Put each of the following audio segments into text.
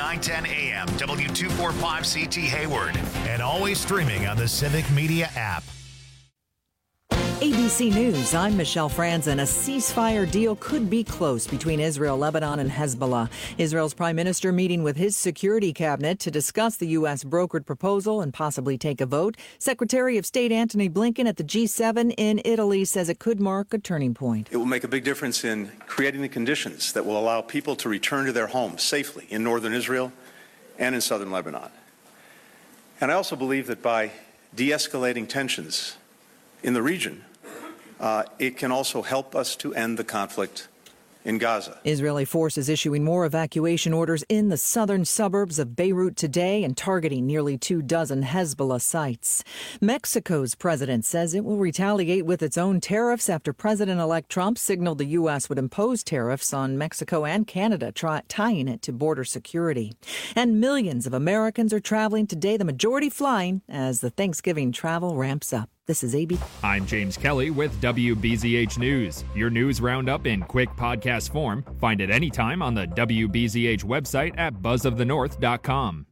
910 AM, W245CT Hayward. And always streaming on the Civic Media app. ABC News, I'm Michelle Franzen. A ceasefire deal could be close between Israel, Lebanon, and Hezbollah. Israel's prime minister meeting with his security cabinet to discuss the U.S. brokered proposal and possibly take a vote. Secretary of State Antony Blinken at the G7 in Italy says it could mark a turning point. It will make a big difference in creating the conditions that will allow people to return to their homes safely in northern Israel and in southern Lebanon. And I also believe that by de-escalating tensions in the region, it can also help us to end the conflict in Gaza. Israeli forces issuing more evacuation orders in the southern suburbs of Beirut today and targeting nearly 24 Hezbollah sites. Mexico's president says it will retaliate with its own tariffs after President-elect Trump signaled the U.S. would impose tariffs on Mexico and Canada, tying it to border security. And millions of Americans are traveling today, the majority flying, as the Thanksgiving travel ramps up. This is AB. I'm James Kelly with WBZH News. Your news roundup in quick podcast form. Find it anytime on the WBZH website at buzzofthenorth.com.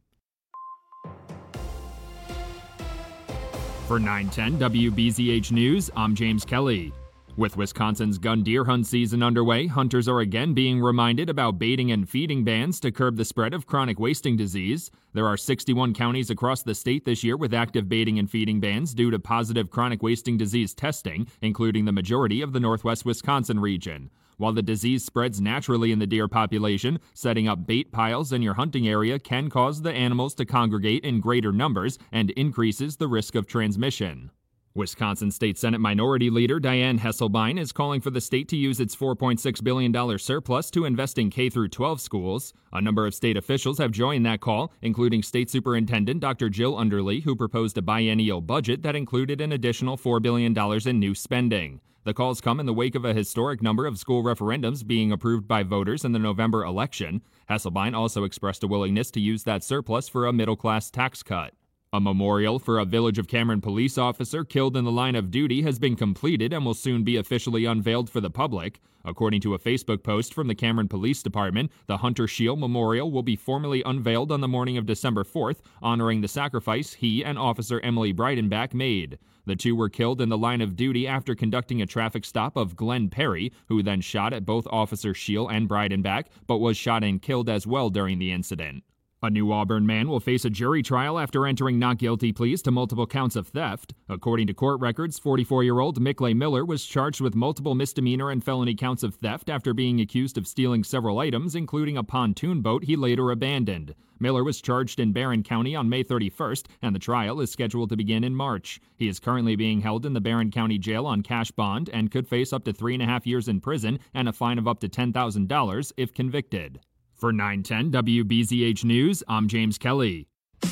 For 910 WBZH News, I'm James Kelly. With Wisconsin's gun deer hunt season underway, hunters are again being reminded about baiting and feeding bans to curb the spread of chronic wasting disease. There are 61 counties across the state this year with active baiting and feeding bans due to positive chronic wasting disease testing, including the majority of the northwest Wisconsin region. While the disease spreads naturally in the deer population, setting up bait piles in your hunting area can cause the animals to congregate in greater numbers and increases the risk of transmission. Wisconsin State Senate Minority Leader Diane Hesselbein is calling for the state to use its $4.6 billion surplus to invest in K-12 schools. A number of state officials have joined that call, including State Superintendent Dr. Jill Underly, who proposed a biennial budget that included an additional $4 billion in new spending. The calls come in the wake of a historic number of school referendums being approved by voters in the November election. Hesselbein also expressed a willingness to use that surplus for a middle-class tax cut. A memorial for a Village of Cameron police officer killed in the line of duty has been completed and will soon be officially unveiled for the public. According to a Facebook post from the Cameron Police Department, the Hunter Shield Memorial will be formally unveiled on the morning of December 4th, honoring the sacrifice he and Officer Emily Breidenbach made. The two were killed in the line of duty after conducting a traffic stop of Glenn Perry, who then shot at both Officers Shield and Breidenbach, but was shot and killed as well during the incident. A New Auburn man will face a jury trial after entering not guilty pleas to multiple counts of theft. According to court records, 44-year-old Mickley Miller was charged with multiple misdemeanor and felony counts of theft after being accused of stealing several items, including a pontoon boat he later abandoned. Miller was charged in Barron County on May 31st, and the trial is scheduled to begin in March. He is currently being held in the Barron County Jail on cash bond and could face up to 3.5 years in prison and a fine of up to $10,000 if convicted. For 910 WBZH News, I'm James Kelly.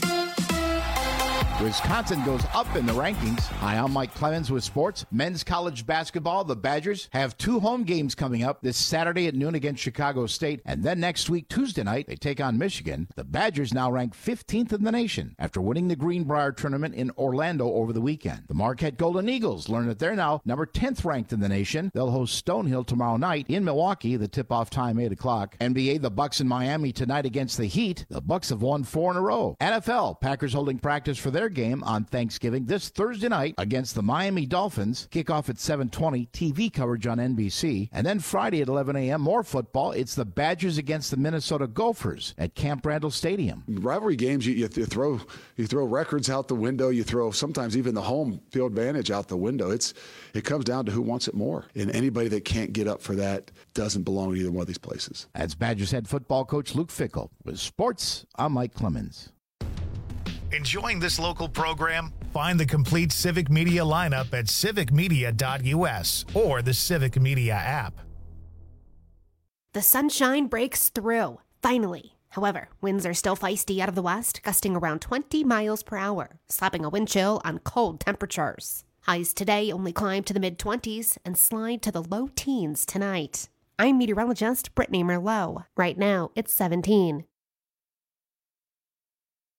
Wisconsin goes up in the rankings. Hi, I'm Mike Clemens with sports. Men's college basketball, the Badgers have 2 home games coming up this Saturday at noon against Chicago State. And then next week, Tuesday night, they take on Michigan. The Badgers now rank 15th in the nation after winning the Greenbrier tournament in Orlando over the weekend. The Marquette Golden Eagles learn that they're now number 10th ranked in the nation. They'll host Stonehill tomorrow night in Milwaukee. The tip-off time, 8 o'clock. NBA, the Bucks in Miami tonight against the Heat. The Bucks have won 4 in a row. NFL, Packers holding practice for their game on Thanksgiving this Thursday night against the Miami Dolphins. Kickoff at 7:20, TV coverage on NBC. And then Friday at 11 a.m., more football. It's the Badgers against the Minnesota Gophers at Camp Randall Stadium. Rivalry games, you throw records out the window. You throw sometimes even the home field advantage out the window. It comes down to who wants it more. And anybody that can't get up for that doesn't belong to either one of these places. That's Badgers head football coach Luke Fickell. With sports, I'm Mike Clemens. Enjoying this local program? Find the complete Civic Media lineup at civicmedia.us or the Civic Media app. The sunshine breaks through, finally. However, winds are still feisty out of the west, gusting around 20 miles per hour, slapping a wind chill on cold temperatures. Highs today only climb to the mid-20s and slide to the low teens tonight. I'm meteorologist Brittany Merlot. Right now, it's 17.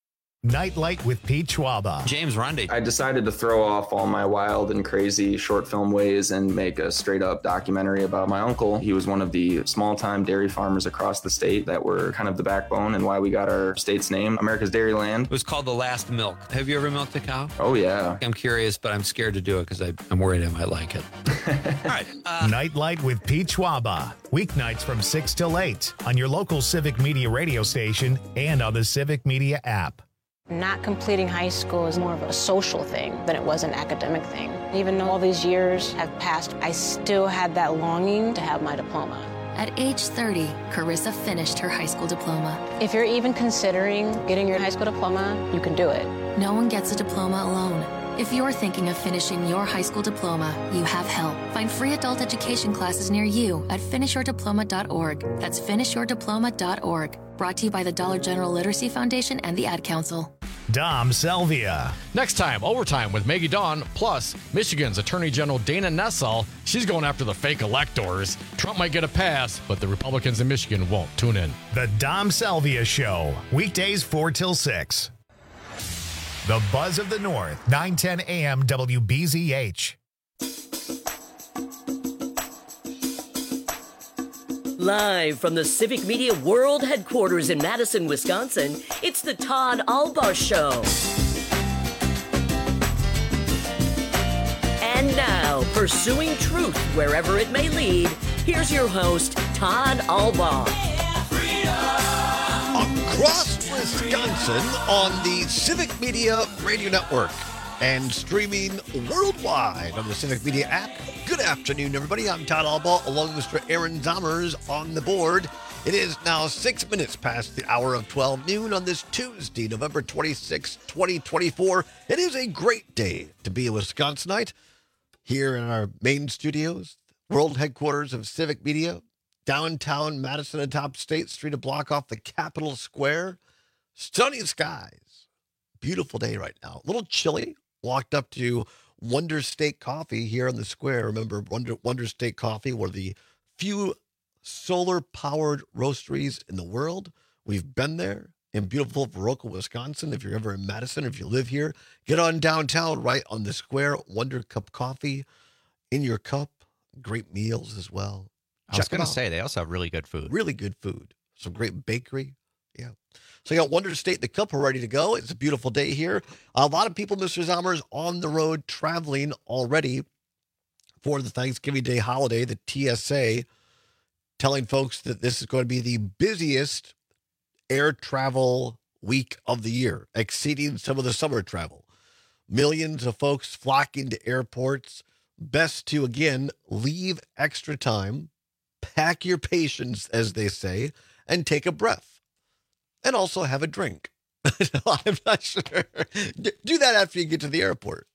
Nightlight with Pete Schwaba. James Rundy. I decided to throw off all my wild and crazy short film ways and make a straight-up documentary about my uncle. He was one of the small-time dairy farmers across the state that were kind of the backbone and why we got our state's name, America's Dairyland. It was called The Last Milk. Have you ever milked a cow? Oh, yeah. I'm curious, but I'm scared to do it because I'm worried I might like it. All right. Nightlight with Pete Schwaba. Weeknights from 6 till 8 on your local Civic Media radio station and on the Civic Media app. Not completing high school is more of a social thing than it was an academic thing. Even though all these years have passed, I still had that longing to have my diploma. At age 30, Carissa finished her high school diploma. If you're even considering getting your high school diploma, you can do it. No one gets a diploma alone. If you're thinking of finishing your high school diploma, you have help. Find free adult education classes near you at finishyourdiploma.org. That's finishyourdiploma.org. Brought to you by the Dollar General Literacy Foundation and the Ad Council. Dom Selvia. Next time, Overtime with Maggie Dawn, plus Michigan's Attorney General Dana Nessel. She's going after the fake electors. Trump might get a pass, but the Republicans in Michigan won't. Tune in. The Dom Selvia Show. Weekdays 4 till 6. The Buzz of the North, 910 AM WBZH. Live from the Civic Media World Headquarters in Madison, Wisconsin, it's the Todd Albaugh Show. And now, pursuing truth wherever it may lead, here's your host, Todd Albaugh. Across Wisconsin on the Civic Media Radio Network and streaming worldwide on the Civic Media app. Good afternoon, everybody. I'm Todd Albaugh, along with Mr. Aaron Zommers on the board. It is now 6 minutes past the hour of 12 noon on this Tuesday, November 26, 2024. It is a great day to be a Wisconsinite here in our main studios, world headquarters of Civic Media, downtown Madison atop State Street, a block off the Capitol Square. Sunny skies. Beautiful day right now. A little chilly. Walked up to Wonder State Coffee here on the square. Remember Wonder State Coffee, one of the few solar-powered roasteries in the world. We've been there in beautiful Viroqua, Wisconsin. If you're ever in Madison, if you live here, get on downtown right on the square. Wonder Cup Coffee in your cup. Great meals as well. I was going to say, they also have really good food. Really good food. Some great bakery. Yeah. So you got Wonder State in the cup. We're ready to go. It's a beautiful day here. A lot of people, Mr. Zommers, on the road traveling already for the Thanksgiving Day holiday. The TSA telling folks that this is going to be the busiest air travel week of the year, exceeding some of the summer travel. Millions of folks flocking to airports. Best to, again, leave extra time, pack your patience, as they say, and take a breath. And also have a drink. I'm not sure. Do that after you get to the airport,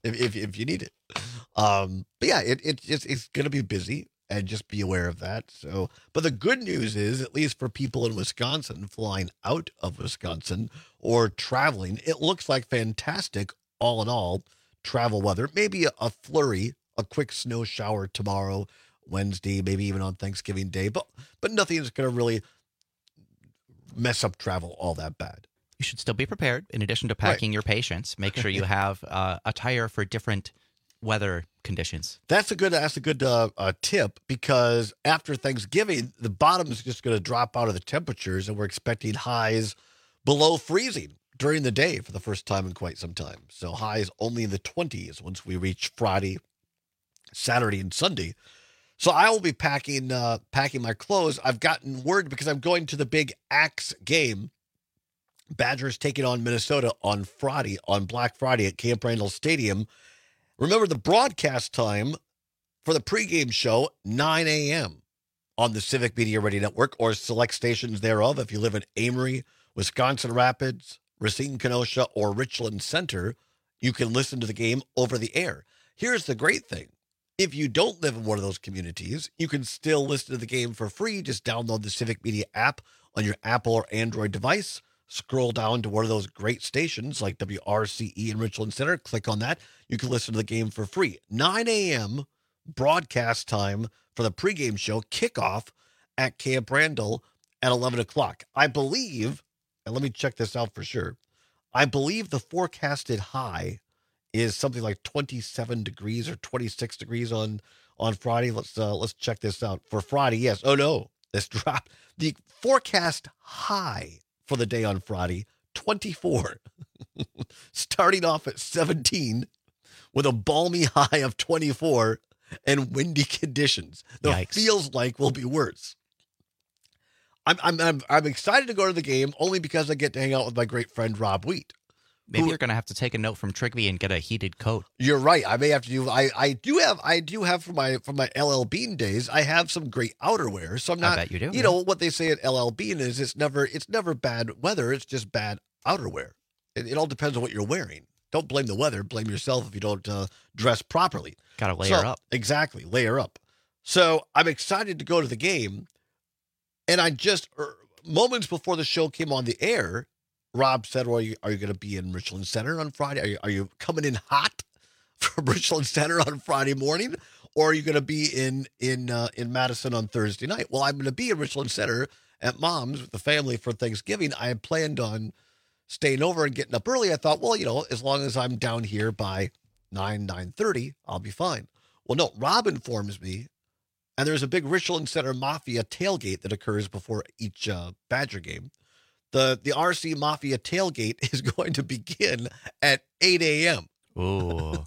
if you need it. But yeah, it's going to be busy, and just be aware of that. So, but the good news is, at least for people in Wisconsin flying out of Wisconsin or traveling, it looks like fantastic, all in all, travel weather. Maybe a flurry, a quick snow shower tomorrow, Wednesday, maybe even on Thanksgiving Day, but nothing's going to really mess up travel all that bad. You should still be prepared. In addition to packing your patience, make sure you have attire for different weather conditions. That's a good tip, because after Thanksgiving, the bottom is just going to drop out of the temperatures, and we're expecting highs below freezing during the day for the first time in quite some time. So highs only in the 20s once we reach Friday, Saturday, and Sunday. So I will be packing my clothes. I've gotten word, because I'm going to the big Axe game. Badgers taking on Minnesota on Black Friday at Camp Randall Stadium. Remember, the broadcast time for the pregame show, 9 a.m. on the Civic Media Radio Network, or select stations thereof. If you live in Amory, Wisconsin Rapids, Racine, Kenosha, or Richland Center, you can listen to the game over the air. Here's the great thing. If you don't live in one of those communities, you can still listen to the game for free. Just download the Civic Media app on your Apple or Android device. Scroll down to one of those great stations like WRCE in Richland Center. Click on that. You can listen to the game for free. 9 a.m. broadcast time for the pregame show. Kickoff at Camp Randall at 11 o'clock. I believe, and let me check this out for sure, I believe the forecasted high is something like 27 degrees or 26 degrees on Friday. Let's check this out. For Friday, yes. Oh, no. This dropped. The forecast high for the day on Friday, 24. Starting off at 17 with a balmy high of 24 and windy conditions. The feels like will be worse. I'm excited to go to the game only because I get to hang out with my great friend Rob Wheat. Maybe you're going to have to take a note from Trigby and get a heated coat. You're right. I may have to do. I do have from my LL Bean days. I have some great outerwear. So I'm not. I bet you do. You know what they say at LL Bean is it's never bad weather. It's just bad outerwear. It all depends on what you're wearing. Don't blame the weather. Blame yourself if you don't dress properly. Got to layer up. Exactly, layer up. So I'm excited to go to the game, and I just moments before the show came on the air, Rob said, "Well, are you going to be in Richland Center on Friday? Are you coming in hot from Richland Center on Friday morning, or are you going to be in Madison on Thursday night?" Well, I'm going to be in Richland Center at Mom's with the family for Thanksgiving. I had planned on staying over and getting up early. I thought, well, as long as I'm down here by 9:30, I'll be fine. Well, no, Rob informs me, and there's a big Richland Center Mafia tailgate that occurs before each Badger game. The RC Mafia tailgate is going to begin at 8 a.m. Ooh.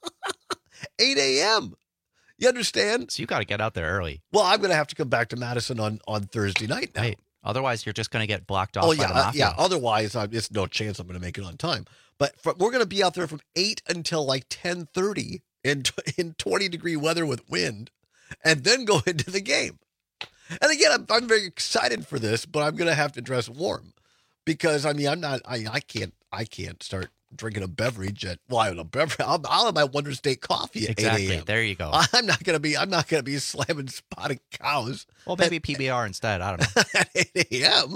8 a.m. You understand? So you got to get out there early. Well, I'm going to have to come back to Madison on Thursday night now. Right. Otherwise, you're just going to get blocked off by the Mafia. Yeah. Otherwise, it's no chance I'm going to make it on time. But we're going to be out there from 8 until like 10:30 in 20-degree weather with wind, and then go into the game. And again, I'm very excited for this, but I'm going to have to dress warm because I can't start drinking a beverage I'll have my Wonder State coffee at 8 a.m. There you go. I'm not going to be slamming spotted cows. Well, maybe PBR instead. I don't know. At 8 a.m.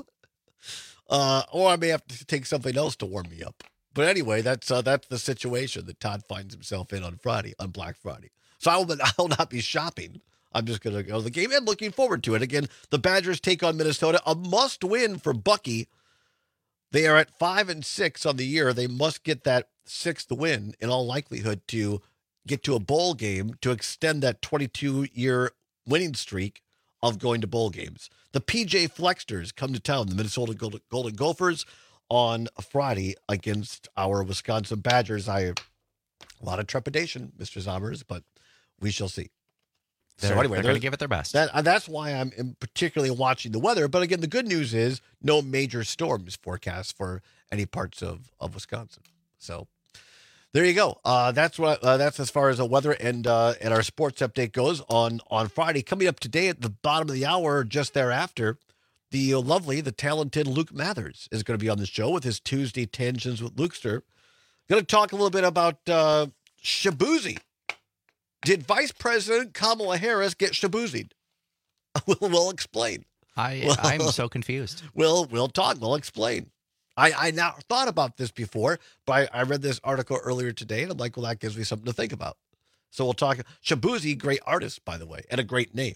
Or I may have to take something else to warm me up. But anyway, that's the situation that Todd finds himself in on Black Friday. So I will not be shopping. I'm just going to go to the game and looking forward to it. Again, the Badgers take on Minnesota, a must-win for Bucky. They are at 5-6 on the year. They must get that 6th win in all likelihood to get to a bowl game to extend that 22-year winning streak of going to bowl games. The PJ Flexters come to town, the Minnesota Golden Gophers, on Friday against our Wisconsin Badgers. A lot of trepidation, Mr. Zommers, but we shall see. They're going to give it their best. That's why I'm particularly watching the weather. But again, the good news is no major storms forecast for any parts of Wisconsin. So there you go. That's as far as the weather and our sports update goes on Friday. Coming up today at the bottom of the hour, just thereafter, the talented Luke Mathers is going to be on the show with his Tuesday Tangents with Lukester. Going to talk a little bit about Shaboozey. Did Vice President Kamala Harris get shaboozied? We'll explain. I'm so confused. We'll talk. We'll explain. I now thought about this before, but I read this article earlier today, and I'm like, well, that gives me something to think about. So we'll talk. Shaboozey, great artist, by the way, and a great name.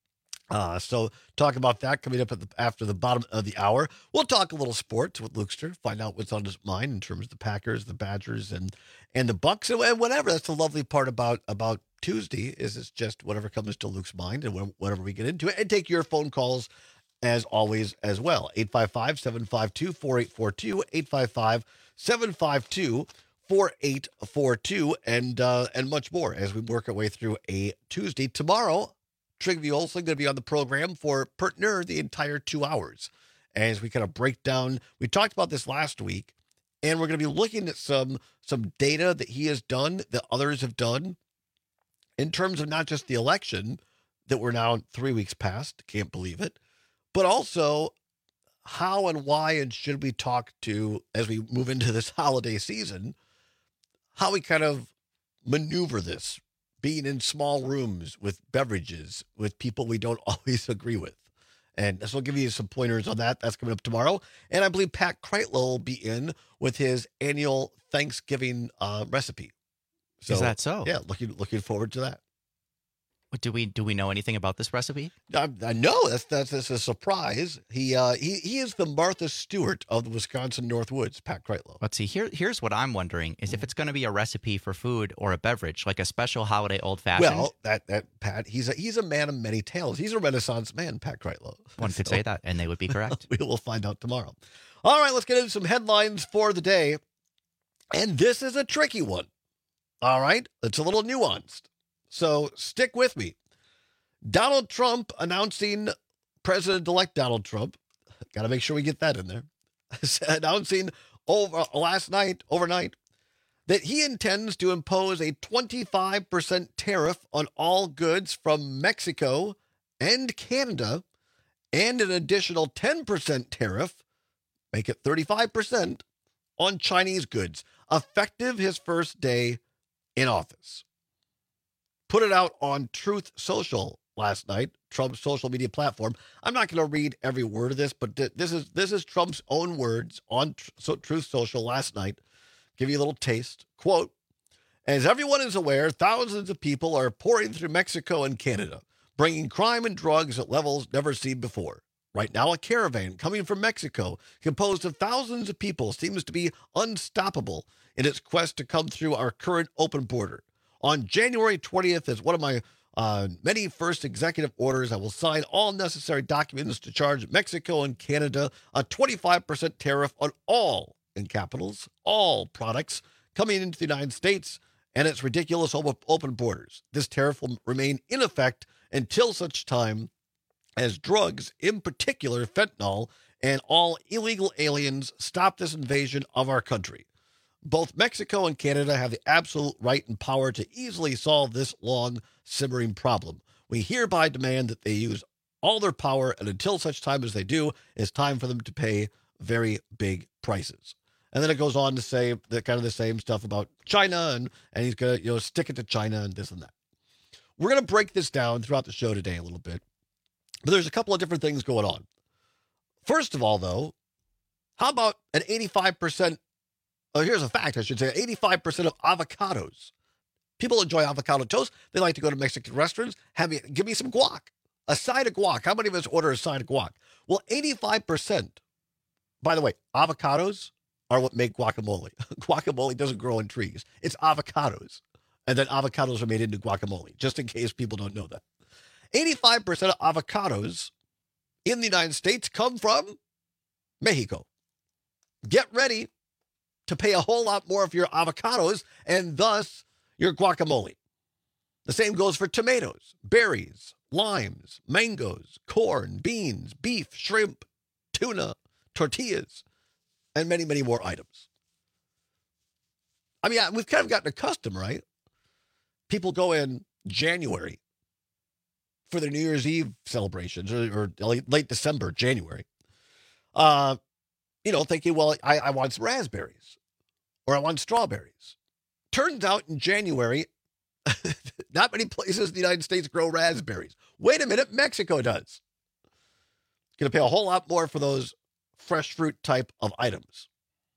So talk about that coming up after the bottom of the hour. We'll talk a little sports with Lukester, find out what's on his mind in terms of the Packers, the Badgers, and the Bucks, and whatever. That's the lovely part about Tuesday is it's just whatever comes to Luke's mind and whatever we get into it, and take your phone calls as always as well. 855-752-4842, 855-752-4842, and much more as we work our way through a Tuesday. Tomorrow, Trigby Olson going to be on the program for Pertner the entire 2 hours as we kind of break down. We talked about this last week, and we're going to be looking at some data that he has done, that others have done, in terms of not just the election that we're now 3 weeks past, can't believe it, but also how and why and should we talk to, as we move into this holiday season, how we kind of maneuver this, being in small rooms with beverages, with people we don't always agree with. And this will give you some pointers on that. That's coming up tomorrow. And I believe Pat Kreitler will be in with his annual Thanksgiving recipe. So, is that so? Yeah, looking forward to that. Do we know anything about this recipe? I know that's a surprise. He is the Martha Stewart of the Wisconsin Northwoods, Pat Kreitlow. Let's see. Here's what I'm wondering is if it's going to be a recipe for food or a beverage, like a special holiday old fashioned. Well, that Pat, he's a man of many talents. He's a Renaissance man, Pat Kreitlow. One could say that, and they would be correct. We will find out tomorrow. All right, let's get into some headlines for the day, and this is a tricky one. All right, it's a little nuanced. So stick with me. Donald Trump announcing, President-elect Donald Trump, got to make sure we get that in there, announcing overnight, that he intends to impose a 25% tariff on all goods from Mexico and Canada and an additional 10% tariff, make it 35%, on Chinese goods, effective his first day in office. Put it out on Truth Social last night, Trump's social media platform. I'm not going to read every word of this, but this is Trump's own words on Truth Social last night. Give you a little taste. Quote, as everyone is aware, thousands of people are pouring through Mexico and Canada, bringing crime and drugs at levels never seen before. Right now, a caravan coming from Mexico, composed of thousands of people, seems to be unstoppable in its quest to come through our current open border. On January 20th, as one of my many first executive orders, I will sign all necessary documents to charge Mexico and Canada a 25% tariff on all, in capitals, all products coming into the United States and its ridiculous open borders. This tariff will remain in effect until such time as drugs, in particular fentanyl, and all illegal aliens stop this invasion of our country. Both Mexico and Canada have the absolute right and power to easily solve this long, simmering problem. We hereby demand that they use all their power, and until such time as they do, it's time for them to pay very big prices. And then it goes on to say the same stuff about China, and he's going to stick it to China and this and that. We're going to break this down throughout the show today a little bit, but there's a couple of different things going on. First of all, though, how about an 85%? Oh, here's a fact, I should say. 85% of avocados. People enjoy avocado toast. They like to go to Mexican restaurants. Give me some guac. A side of guac. How many of us order a side of guac? Well, 85%. By the way, avocados are what make guacamole. Guacamole doesn't grow in trees. It's avocados. And then avocados are made into guacamole, just in case people don't know that. 85% of avocados in the United States come from Mexico. Get ready to pay a whole lot more for your avocados and thus your guacamole. The same goes for tomatoes, berries, limes, mangoes, corn, beans, beef, shrimp, tuna, tortillas, and many, many more items. I mean, we've kind of gotten accustomed, right? People go in January for their New Year's Eve celebrations or late December, January. Thinking, well, I want some raspberries or I want strawberries. Turns out in January, not many places in the United States grow raspberries. Wait a minute, Mexico does. Going to pay a whole lot more for those fresh fruit type of items.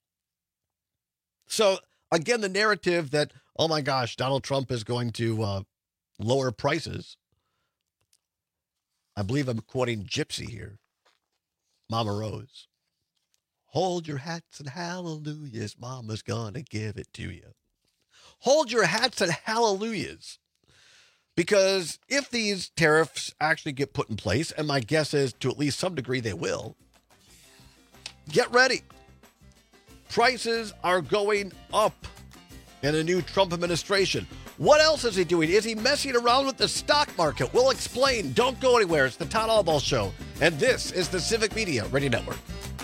So, again, the narrative that, oh my gosh, Donald Trump is going to lower prices. I believe I'm quoting Gypsy here. Mama Rose. Hold your hats and hallelujahs, Mama's gonna give it to you. Hold your hats and hallelujahs. Because if these tariffs actually get put in place, and my guess is to at least some degree they will, get ready. Prices are going up in a new Trump administration. What else is he doing? Is he messing around with the stock market? We'll explain. Don't go anywhere. It's the Todd Albaugh Show, and this is the Civic Media Radio Network.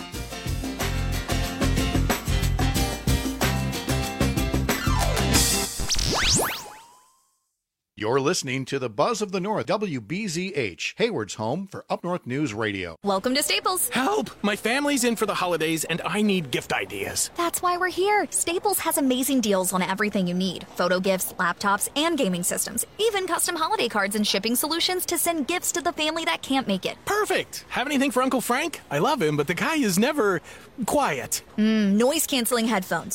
You're listening to the Buzz of the North, WBZH, Hayward's home for Up North News Radio. Welcome to Staples. Help! My family's in for the holidays and I need gift ideas. That's why we're here. Staples has amazing deals on everything you need. Photo gifts, laptops, and gaming systems. Even custom holiday cards and shipping solutions to send gifts to the family that can't make it. Perfect! Have anything for Uncle Frank? I love him, but the guy is never quiet. Noise-canceling headphones.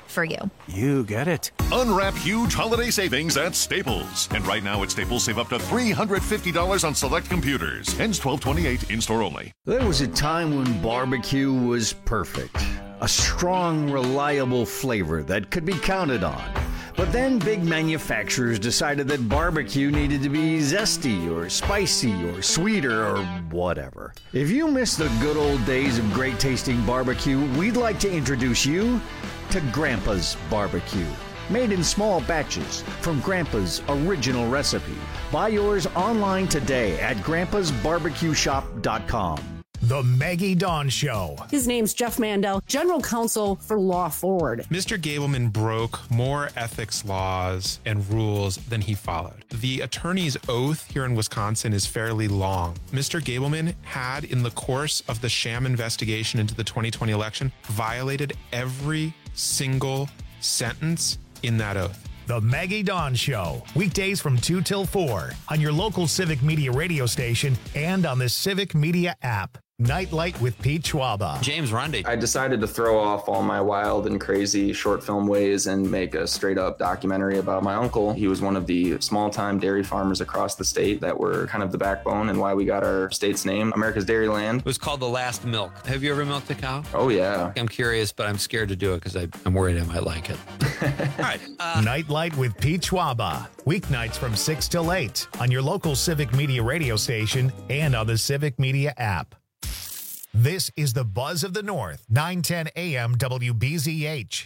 for you. You get it. Unwrap huge holiday savings at Staples. And right now at Staples, save up to $350 on select computers. Ends 12/28, in-store only. There was a time when barbecue was perfect. A strong, reliable flavor that could be counted on. But then big manufacturers decided that barbecue needed to be zesty or spicy or sweeter or whatever. If you miss the good old days of great tasting barbecue, we'd like to introduce you to Grandpa's Barbecue. Made in small batches from Grandpa's original recipe. Buy yours online today at grandpasbarbecueshop.com. The Maggie Dawn Show. His name's Jeff Mandel, General Counsel for Law Forward. Mr. Gableman broke more ethics laws and rules than he followed. The attorney's oath here in Wisconsin is fairly long. Mr. Gableman had, in the course of the sham investigation into the 2020 election, violated every single sentence in that oath. The Maggie Dawn Show. Weekdays from 2 till 4 on your local Civic Media radio station and on the Civic Media app. Nightlight with Pete Schwaba. James Rundy. I decided to throw off all my wild and crazy short film ways and make a straight up documentary about my uncle. He was one of the small time dairy farmers across the state that were kind of the backbone and why we got our state's name, America's Dairyland. It was called The Last Milk. Have you ever milked a cow? Oh, yeah. I'm curious, but I'm scared to do it because I'm worried I might like it. All right. Nightlight with Pete Schwaba. Weeknights from 6 till 8 on your local Civic Media radio station and on the Civic Media app. This is the Buzz of the North, 910 AM WBZH.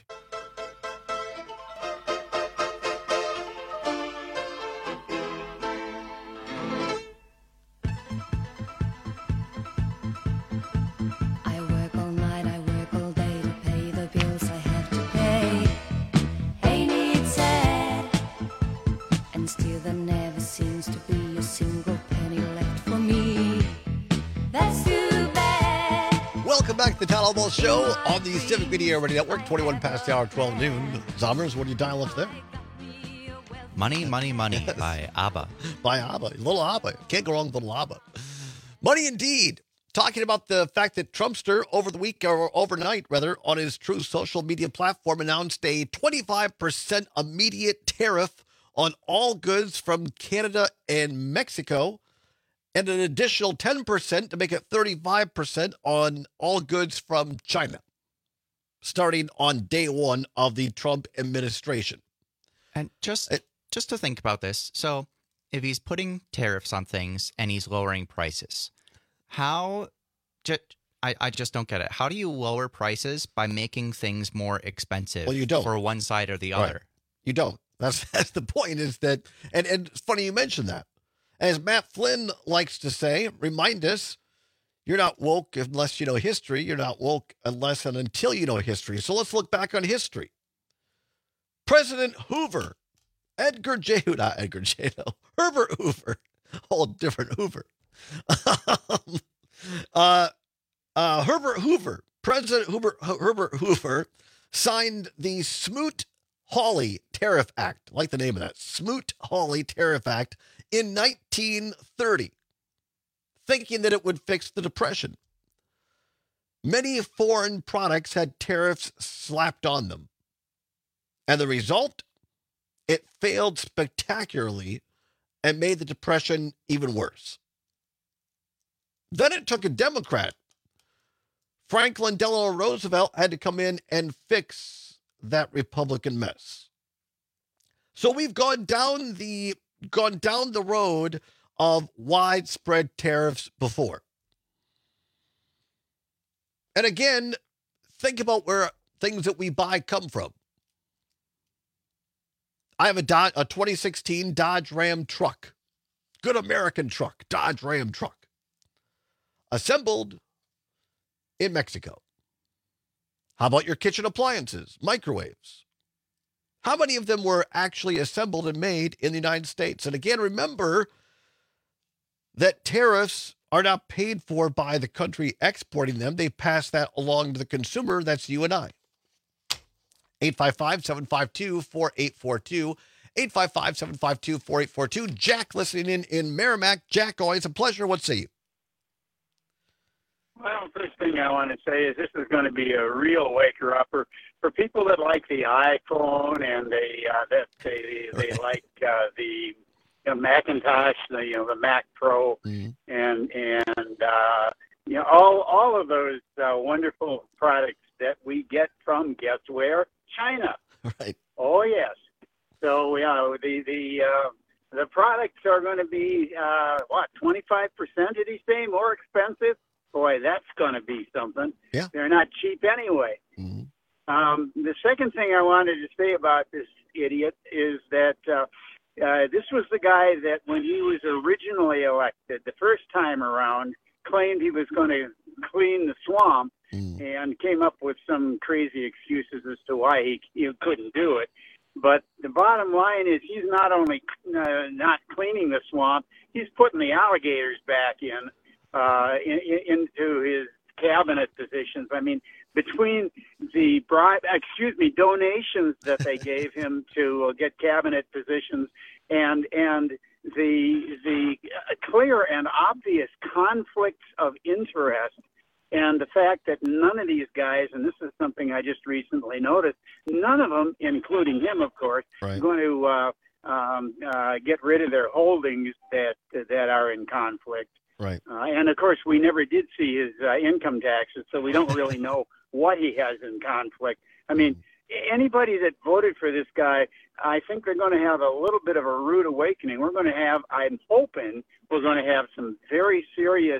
I work all night, I work all day to pay the bills I have to pay. Ain't it sad? And still there never seems to be a single penny left for me. That's too bad. Welcome back to the Town Hall Ball Show on the Civic Media Radio Network, 21 past the hour, 12 noon. Zombers, what do you dial up there? Money, Money, Money by ABBA. By ABBA. Little ABBA. Can't go wrong with little ABBA. Money indeed. Talking about the fact that Trumpster over the week, or overnight rather, on his True social media platform announced a 25% immediate tariff on all goods from Canada and Mexico, and an additional 10% to make it 35% on all goods from China, starting on day one of the Trump administration. And just to think about this, so if he's putting tariffs on things and he's lowering prices, how? I just don't get it. How do you lower prices by making things more expensive? Well, you don't. For one side or the other. Right. You don't. That's the point. Is that and it's funny you mentioned that. As Matt Flynn likes to say, remind us, you're not woke unless you know history. You're not woke unless and until you know history. So let's look back on history. President Hoover, Herbert Hoover, whole different Hoover. Herbert Hoover, President Herbert Hoover, signed the Smoot-Hawley Tariff Act, I like the name of that, Smoot-Hawley Tariff Act, in 1930, thinking that it would fix the Depression. Many foreign products had tariffs slapped on them. And the result? It failed spectacularly and made the Depression even worse. Then it took a Democrat. Franklin Delano Roosevelt had to come in and fix that Republican mess. So we've gone down the road of widespread tariffs before. And again, think about where things that we buy come from. I have a 2016 Dodge Ram truck. Good American truck, Dodge Ram truck. Assembled in Mexico. How about your kitchen appliances, microwaves? How many of them were actually assembled and made in the United States? And again, remember that tariffs are not paid for by the country exporting them. They pass that along to the consumer. That's you and I. 855-752-4842. 855-752-4842. Jack listening in Merrimack. Jack, always a pleasure. What say you? Well, first thing I want to say is this is going to be a real waker upper for people that like the iPhone and they like the Macintosh, the Mac Pro, and all of those wonderful products that we get from guess where? China. Right. Oh yes. So the products are going to be 25%? Did he say more expensive? Boy, that's going to be something. Yeah. They're not cheap anyway. The second thing I wanted to say about this idiot is that this was the guy that when he was originally elected the first time around claimed he was going to clean the swamp and came up with some crazy excuses as to why he couldn't do it. But the bottom line is he's not only not cleaning the swamp, he's putting the alligators back into his cabinet positions. I mean, between the donations that they gave him to get cabinet positions and the clear and obvious conflicts of interest, and the fact that none of these guys, and this is something I just recently noticed, none of them, including him, of course, are going to get rid of their holdings that are in conflict. Right. And, of course, we never did see his income taxes, so we don't really know what he has in conflict. I mean, anybody that voted for this guy, I think they're going to have a little bit of a rude awakening. I'm hoping we're going to have some very serious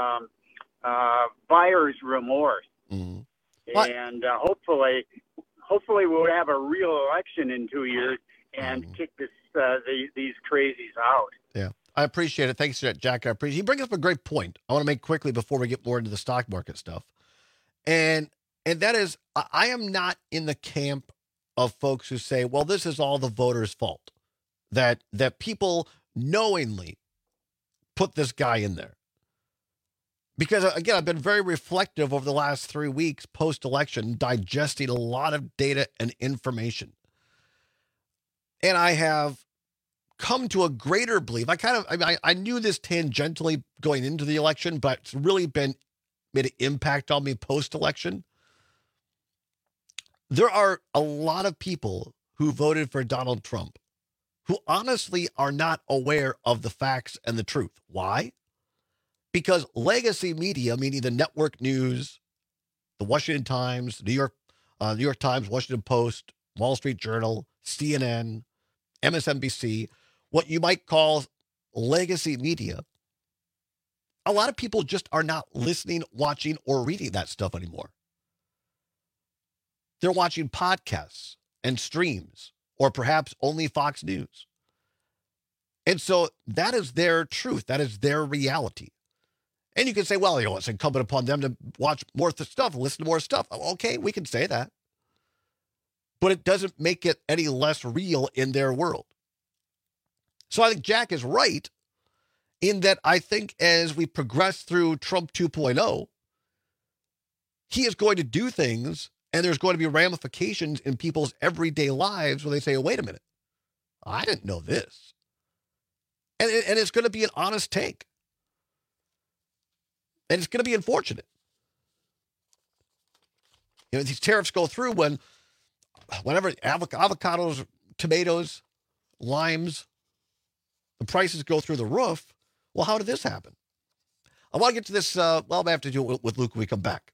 buyer's remorse. And hopefully we'll have a real election in 2 years and kick these crazies out. Yeah. I appreciate it. Thanks, Jack. He brings up a great point I want to make quickly before we get more into the stock market stuff. And that is, I am not in the camp of folks who say, well, this is all the voters' fault, that people knowingly put this guy in there. Because, again, I've been very reflective over the last 3 weeks post-election, digesting a lot of data and information. And I have come to a greater belief. I knew this tangentially going into the election, but it's really made an impact on me post-election. There are a lot of people who voted for Donald Trump who honestly are not aware of the facts and the truth. Why? Because legacy media, meaning the network news, the Washington Times, New York Times, Washington Post, Wall Street Journal, CNN, MSNBC, what you might call legacy media, a lot of people just are not listening, watching, or reading that stuff anymore. They're watching podcasts and streams, or perhaps only Fox News. And so that is their truth. That is their reality. And you can say, well, it's incumbent upon them to watch more stuff, listen to more stuff. Okay, we can say that. But it doesn't make it any less real in their world. So I think Jack is right in that I think as we progress through Trump 2.0, he is going to do things and there's going to be ramifications in people's everyday lives where they say, oh, wait a minute, I didn't know this. And it's going to be an honest take. And it's going to be unfortunate. These tariffs go through whenever avocados, tomatoes, limes, the prices go through the roof. Well, how did this happen? I want to get to this. I have to do it with Luke when we come back.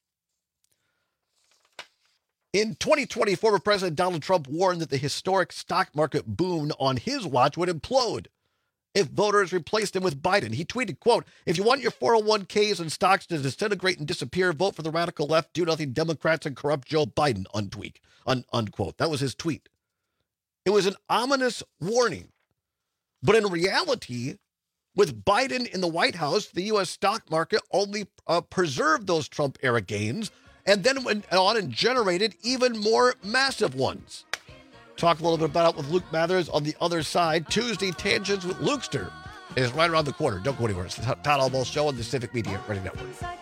In 2020, former President Donald Trump warned that the historic stock market boom on his watch would implode if voters replaced him with Biden. He tweeted, quote, if you want your 401ks and stocks to disintegrate and disappear, vote for the radical left, do nothing Democrats, and corrupt Joe Biden, unquote. That was his tweet. It was an ominous warning. But in reality, with Biden in the White House, the U.S. stock market only preserved those Trump-era gains and then went on and generated even more massive ones. Talk a little bit about it with Luke Mathers on the other side. Tuesday Tangents with Lukester is right around the corner. Don't go anywhere. It's the Todd Almo Show on the Civic Media Radio Network.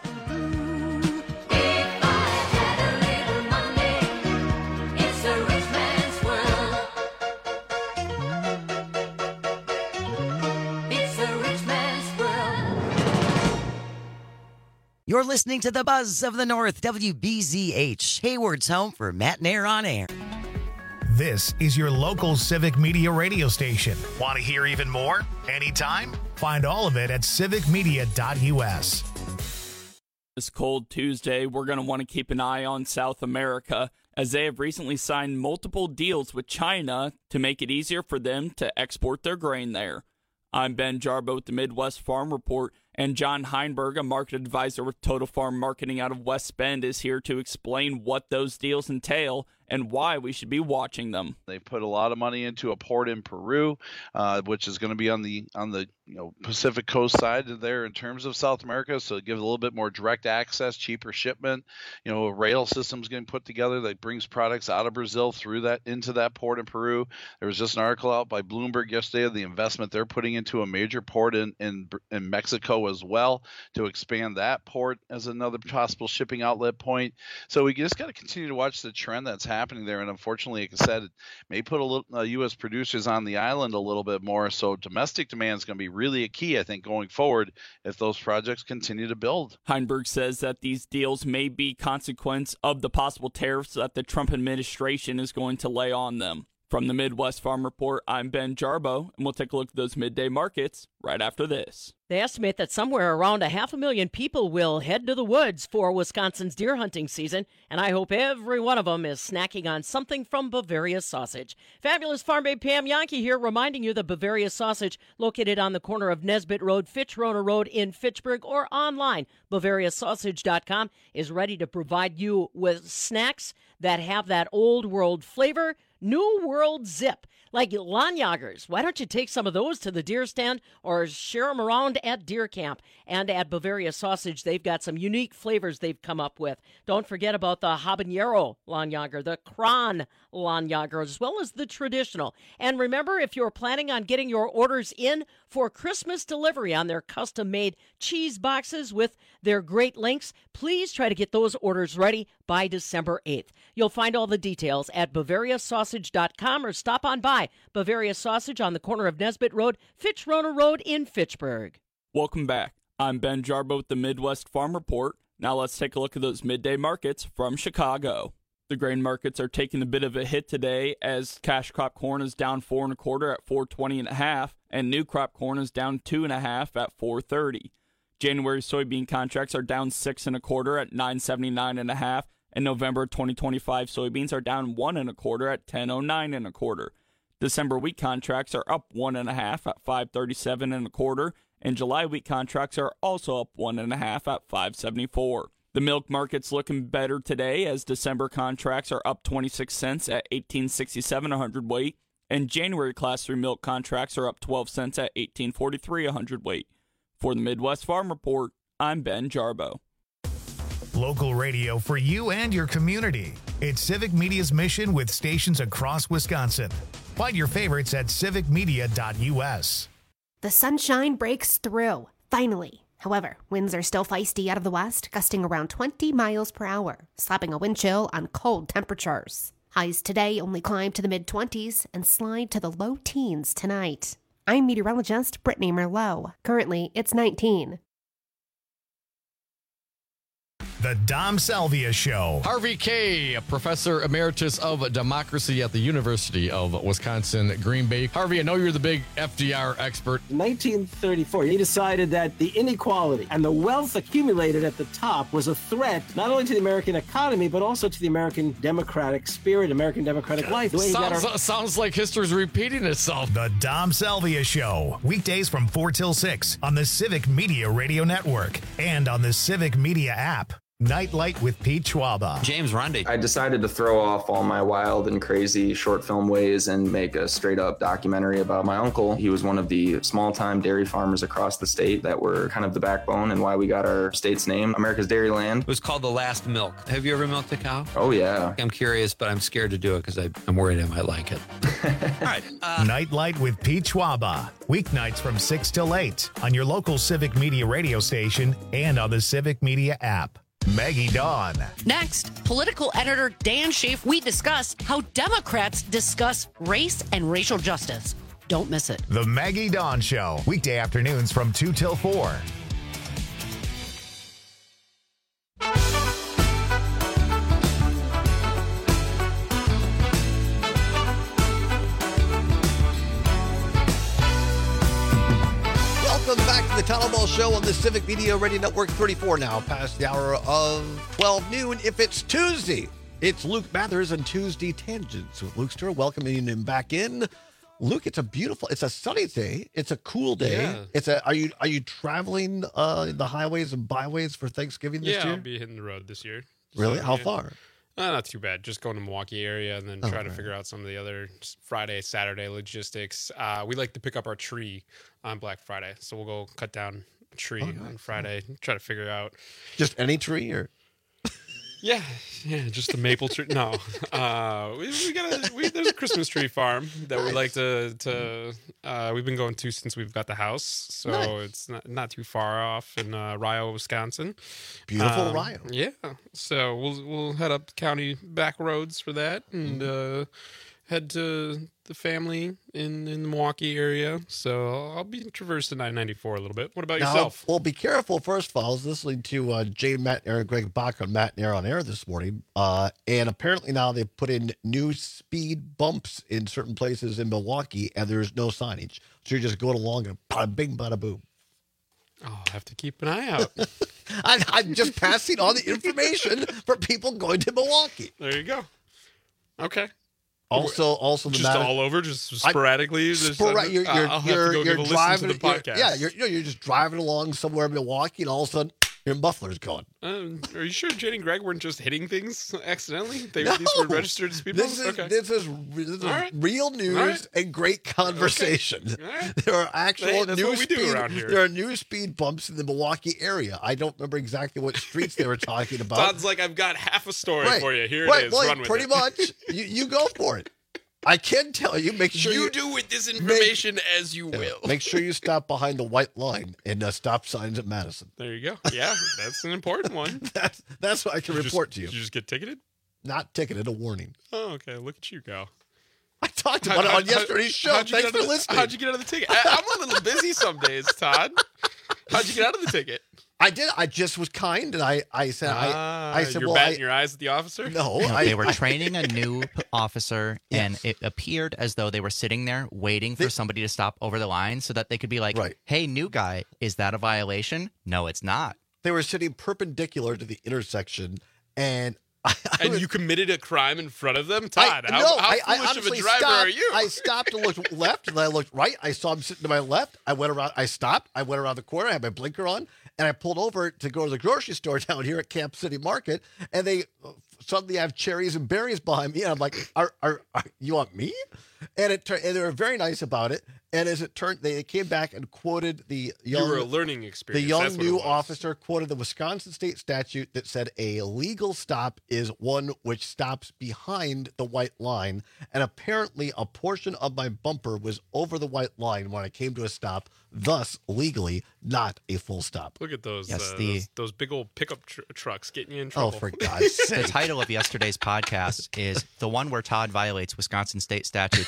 You're listening to the Buzz of the North, WBZH, Hayward's home for Matt and Air on Air. This is your local Civic Media radio station. Want to hear even more? Anytime? Find all of it at civicmedia.us. This cold Tuesday, we're going to want to keep an eye on South America, as they have recently signed multiple deals with China to make it easier for them to export their grain there. I'm Ben Jarbo with the Midwest Farm Report, and John Heinberg, a market advisor with Total Farm Marketing out of West Bend, is here to explain what those deals entail and why we should be watching them. They put a lot of money into a port in Peru, which is going to be on the Pacific coast side there in terms of South America, so it gives a little bit more direct access, cheaper shipment. A rail system's getting put together that brings products out of Brazil through that into that port in Peru. There was just an article out by Bloomberg yesterday of the investment they're putting into a major port in Mexico as well to expand that port as another possible shipping outlet point. So we just got to continue to watch the trend that's happening there, and unfortunately, like I said, it may put U.S. producers on the island a little bit more. So domestic demand is going to be really a key, I think, going forward if those projects continue to build. Heinberg says that these deals may be consequence of the possible tariffs that the Trump administration is going to lay on them. From the Midwest Farm Report, I'm Ben Jarbo, and we'll take a look at those midday markets right after this. They estimate that somewhere around 500,000 people will head to the woods for Wisconsin's deer hunting season, and I hope every one of them is snacking on something from Bavaria Sausage. Fabulous Farm Babe Pam Yankee here, reminding you that Bavaria Sausage, located on the corner of Nesbitt Road, Fitch-Rona Road in Fitchburg, or online, BavariaSausage.com, is ready to provide you with snacks that have that old world flavor, new world zip. Like lanyagers. Why don't you take some of those to the deer stand or share them around at deer camp? And at Bavaria Sausage, they've got some unique flavors they've come up with. Don't forget about the habanero lanyager, the Kron lanyager, as well as the traditional. And remember, if you're planning on getting your orders in for Christmas delivery on their custom-made cheese boxes with their great links, please try to get those orders ready by December 8th. You'll find all the details at BavariaSausage.com or stop on by Bavaria Sausage on the corner of Nesbitt Road, Fitch-Rona Road in Fitchburg. Welcome back. I'm Ben Jarbo with the Midwest Farm Report. Now let's take a look at those midday markets from Chicago. The grain markets are taking a bit of a hit today as cash crop corn is down 4 1/4 at $4.20.5, and new crop corn is down 2 1/2 at $4.30. January soybean contracts are down 6 1/4 at $9.79.5, and November 2025 soybeans are down 1 1/4 at $10.09 1/4. December wheat contracts are up 1 1/2 at $5.37 1/4, and July wheat contracts are also up 1 1/2 at $5.74. The milk market's looking better today as December contracts are up 26 cents at $18.67 a hundredweight, and January Class 3 milk contracts are up 12 cents at $18.43 a hundredweight. For the Midwest Farm Report, I'm Ben Jarbo. Local radio for you and your community. It's Civic Media's mission with stations across Wisconsin. Find your favorites at civicmedia.us. The sunshine breaks through, finally. However, winds are still feisty out of the west, gusting around 20 miles per hour, slapping a wind chill on cold temperatures. Highs today only climb to the mid-20s and slide to the low teens tonight. I'm meteorologist Brittany Merlot. Currently, it's 19. The Dom Salvia Show. Harvey Kaye, a professor emeritus of democracy at the University of Wisconsin, Green Bay. Harvey, I know you're the big FDR expert. 1934, he decided that the inequality and the wealth accumulated at the top was a threat not only to the American economy, but also to the American democratic spirit, American democratic life. Sounds like history's repeating itself. The Dom Salvia Show. Weekdays from 4 till 6 on the Civic Media Radio Network and on the Civic Media app. Nightlight with Pete Schwaba. James Rundy. I decided to throw off all my wild and crazy short film ways and make a straight up documentary about my uncle. He was one of the small time dairy farmers across the state that were kind of the backbone and why we got our state's name, America's Dairyland. It was called The Last Milk. Have you ever milked a cow? Oh, yeah. I'm curious, but I'm scared to do it because I'm worried I might like it. All right. Nightlight with Pete Schwaba. Weeknights from 6 till 8 on your local Civic Media radio station and on the Civic Media app. Maggie Dawn. Next, political editor Dan Schaaf, we discuss how Democrats discuss race and racial justice. Don't miss it. The Maggie Dawn Show, weekday afternoons from 2 till 4. the Tyler Ball Show on the Civic Media Radio Network. 34 now, past the hour of 12 noon. If it's Tuesday, it's Luke Mathers and Tuesday Tangents with Luke Stir. Welcoming him back in. Luke, it's a sunny day. It's a cool day. Yeah. Are you traveling the highways and byways for Thanksgiving this year? Yeah, I'll be hitting the road this year. Really? So, How yeah. far? Not too bad. Just going to Milwaukee area and then trying to figure out some of the other Friday, Saturday logistics. We like to pick up our tree on Black Friday, so we'll go cut down a tree on Friday. Try to figure out just any tree or. Yeah, just a maple tree. No, there's a Christmas tree farm that we like to. We've been going to since we've got the house, so it's not too far off in Rio, Wisconsin. Beautiful Rio. Yeah, so we'll head up county back roads for that and head to the family in the Milwaukee area. So I'll be traversing 994 a little bit. What about yourself? Well, be careful. First of all, I was listening to Jay, Matt, and Aaron, Greg Bach on Matt and Aaron on Air this morning. And apparently now they've put in new speed bumps in certain places in Milwaukee, and there's no signage. So you're just going along and bada bing, bada boom. Oh, I'll have to keep an eye out. I'm just passing on the information for people going to Milwaukee. There you go. Okay. Also, the just all over, just sporadically. You're I'll have to go give a listen to the podcast. You're just driving along somewhere in Milwaukee, and all of a sudden, your muffler's gone. Are you sure Jane and Greg weren't just hitting things accidentally? These were registered speed bumps? This is real news and great conversation. Okay. There are actual that's new what we do around here. There are new speed bumps in the Milwaukee area. I don't remember exactly what streets they were talking about. Sounds like I've got half a story for you. Here it is. Well, Run with pretty it. much. You go for it. I can tell you. Make sure you do with this information as you will. Make sure you stop behind the white line and stop signs at Madison. There you go. Yeah, that's an important one. That's what I can report to you. Did you just get ticketed? Not ticketed, a warning. Oh, okay. Look at you go. I talked about it on yesterday's show. Thanks for listening. How'd you get out of the ticket? I'm a little busy some days, Todd. How'd you get out of the ticket? I did. I just was kind, and I said, I said, you're batting your eyes at the officer? No, they were training a new officer, and it appeared as though they were sitting there waiting for somebody to stop over the line so that they could be like, hey, new guy, is that a violation? No, it's not. They were sitting perpendicular to the intersection, and you committed a crime in front of them? Todd, how foolish of a driver stopped, are you? I stopped and looked left, and I looked right. I saw him sitting to my left. I went around. I stopped. I went around the corner. I had my blinker on, and I pulled over to go to the grocery store down here at Camp City Market, and they suddenly have cherries and berries behind me, and I'm like, "Are you want me?" And they were very nice about it. And as it turned, they came back and quoted the young. You were a learning experience. The young That's what new it was. officer quoted the Wisconsin state statute that said a legal stop is one which stops behind the white line. And apparently, a portion of my bumper was over the white line when I came to a stop. Thus, legally, not a full stop. Look at those those big old pickup trucks getting you in trouble. Oh, for God's sake. The title of yesterday's podcast is The One Where Todd Violates Wisconsin State Statute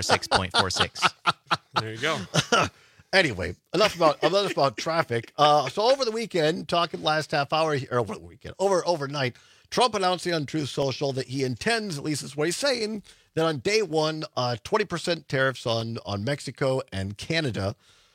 346.46. There you go. Anyway, enough about traffic. So over the weekend, talking last half hour, or over the weekend, overnight, Trump announcing on Truth Social that he intends, at least that's what he's saying, that on day one, 20% tariffs on Mexico and Canada.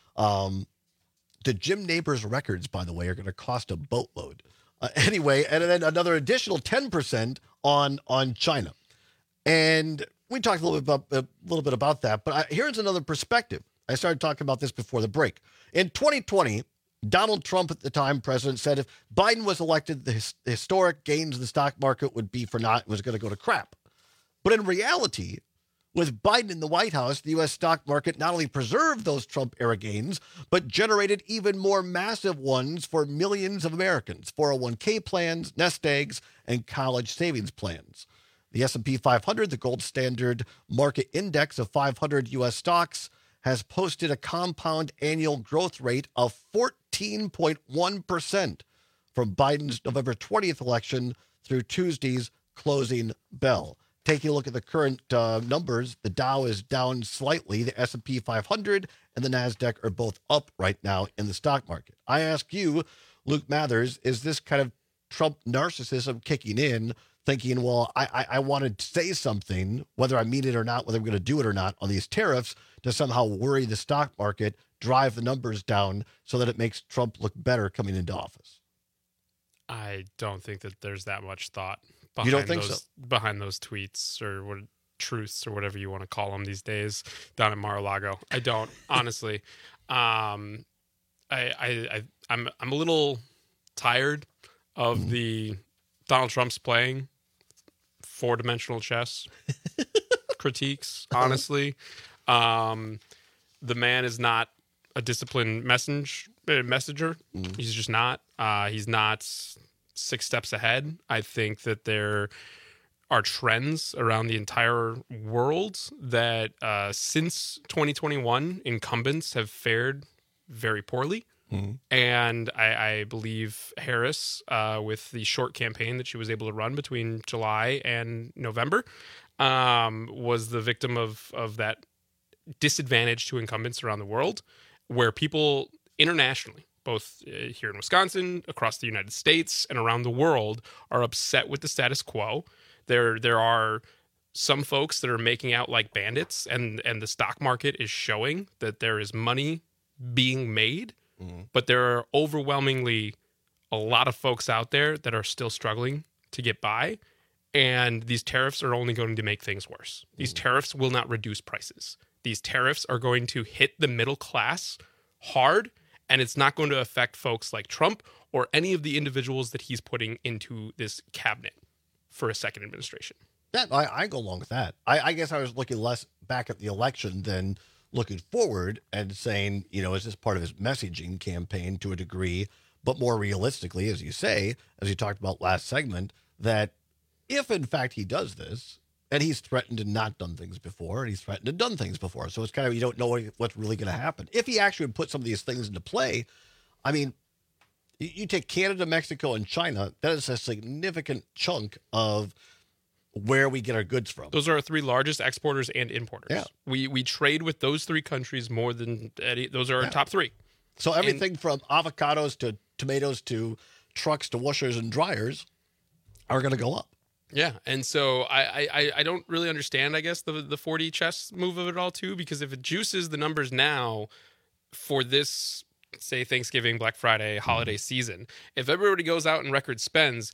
The Jim Neighbors records, by the way, are going to cost a boatload. Anyway, and then another additional 10% on China. And we talked a little bit about that, but here's another perspective. I started talking about this before the break. In 2020, Donald Trump, at the time president, said if Biden was elected, the historic gains in the stock market would be for naught and was going to go to crap. But in reality, with Biden in the White House, the U.S. stock market not only preserved those Trump-era gains, but generated even more massive ones for millions of Americans, 401k plans, nest eggs, and college savings plans. The S&P 500, the gold standard market index of 500 U.S. stocks, has posted a compound annual growth rate of 14.1% from Biden's November 20th election through Tuesday's closing bell. Taking a look at the current numbers, the Dow is down slightly. The S&P 500 and the NASDAQ are both up right now in the stock market. I ask you, Luke Mathers, is this kind of Trump narcissism kicking in, thinking, well, I want to say something, whether I mean it or not, whether I'm going to do it or not, on these tariffs to somehow worry the stock market drive the numbers down so that it makes Trump look better coming into office? I don't think that there's that much thought You don't think so? behind those tweets or what truths or whatever you want to call them these days down at Mar-a-Lago. I don't, honestly. I'm a little tired of the Donald Trump's playing four-dimensional chess critiques, honestly. The man is not a disciplined messenger. He's just not. He's not 6 steps ahead. I think that there are trends around the entire world that since 2021, incumbents have fared very poorly. And I believe Harris, with the short campaign that she was able to run between July and November, was the victim of that disadvantage to incumbents around the world, where people internationally, both here in Wisconsin, across the United States, and around the world, are upset with the status quo. There are some folks that are making out like bandits, and the stock market is showing that there is money being made, but there are overwhelmingly a lot of folks out there that are still struggling to get by, and these tariffs are only going to make things worse. These tariffs will not reduce prices. These tariffs are going to hit the middle class hard, and it's not going to affect folks like Trump or any of the individuals that he's putting into this cabinet for a second administration. Yeah, I go along with that. I guess I was looking less back at the election than looking forward and saying, is this part of his messaging campaign to a degree, but more realistically, as you say, as you talked about last segment, that if in fact he does this, and he's threatened and not done things before, and he's threatened and done things before, so it's kind of, you don't know what's really going to happen. If he actually would put some of these things into play, I mean, you take Canada, Mexico, and China, that is a significant chunk of where we get our goods from. Those are our 3 largest exporters and importers. Yeah. We trade with those 3 countries more than any. Those are our top 3. So everything from avocados to tomatoes to trucks to washers and dryers are going to go up. Yeah, and so I don't really understand, I guess, the 4D chess move of it all, too, because if it juices the numbers now for this, say, Thanksgiving, Black Friday, holiday season, if everybody goes out and record spends,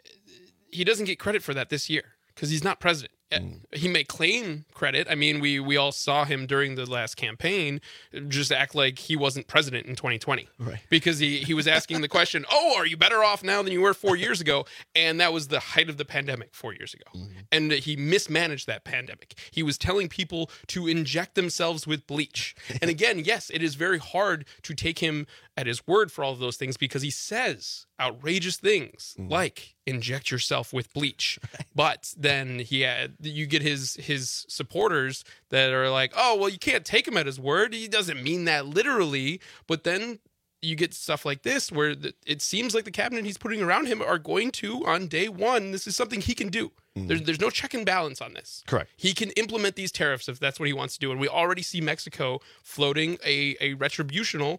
he doesn't get credit for that this year because he's not president. He may claim credit. I mean, we all saw him during the last campaign just act like he wasn't president in 2020. Right. Because he was asking the question, are you better off now than you were 4 years ago? And that was the height of the pandemic 4 years ago. And he mismanaged that pandemic. He was telling people to inject themselves with bleach. And again, yes, it is very hard to take him at his word for all of those things because he says outrageous things like inject yourself with bleach. But then you get his supporters that are like, you can't take him at his word. He doesn't mean that literally. But then you get stuff like this where it seems like the cabinet he's putting around him are going to, on day one, this is something he can do. There's no check and balance on this. Correct. He can implement these tariffs if that's what he wants to do. And we already see Mexico floating a retributional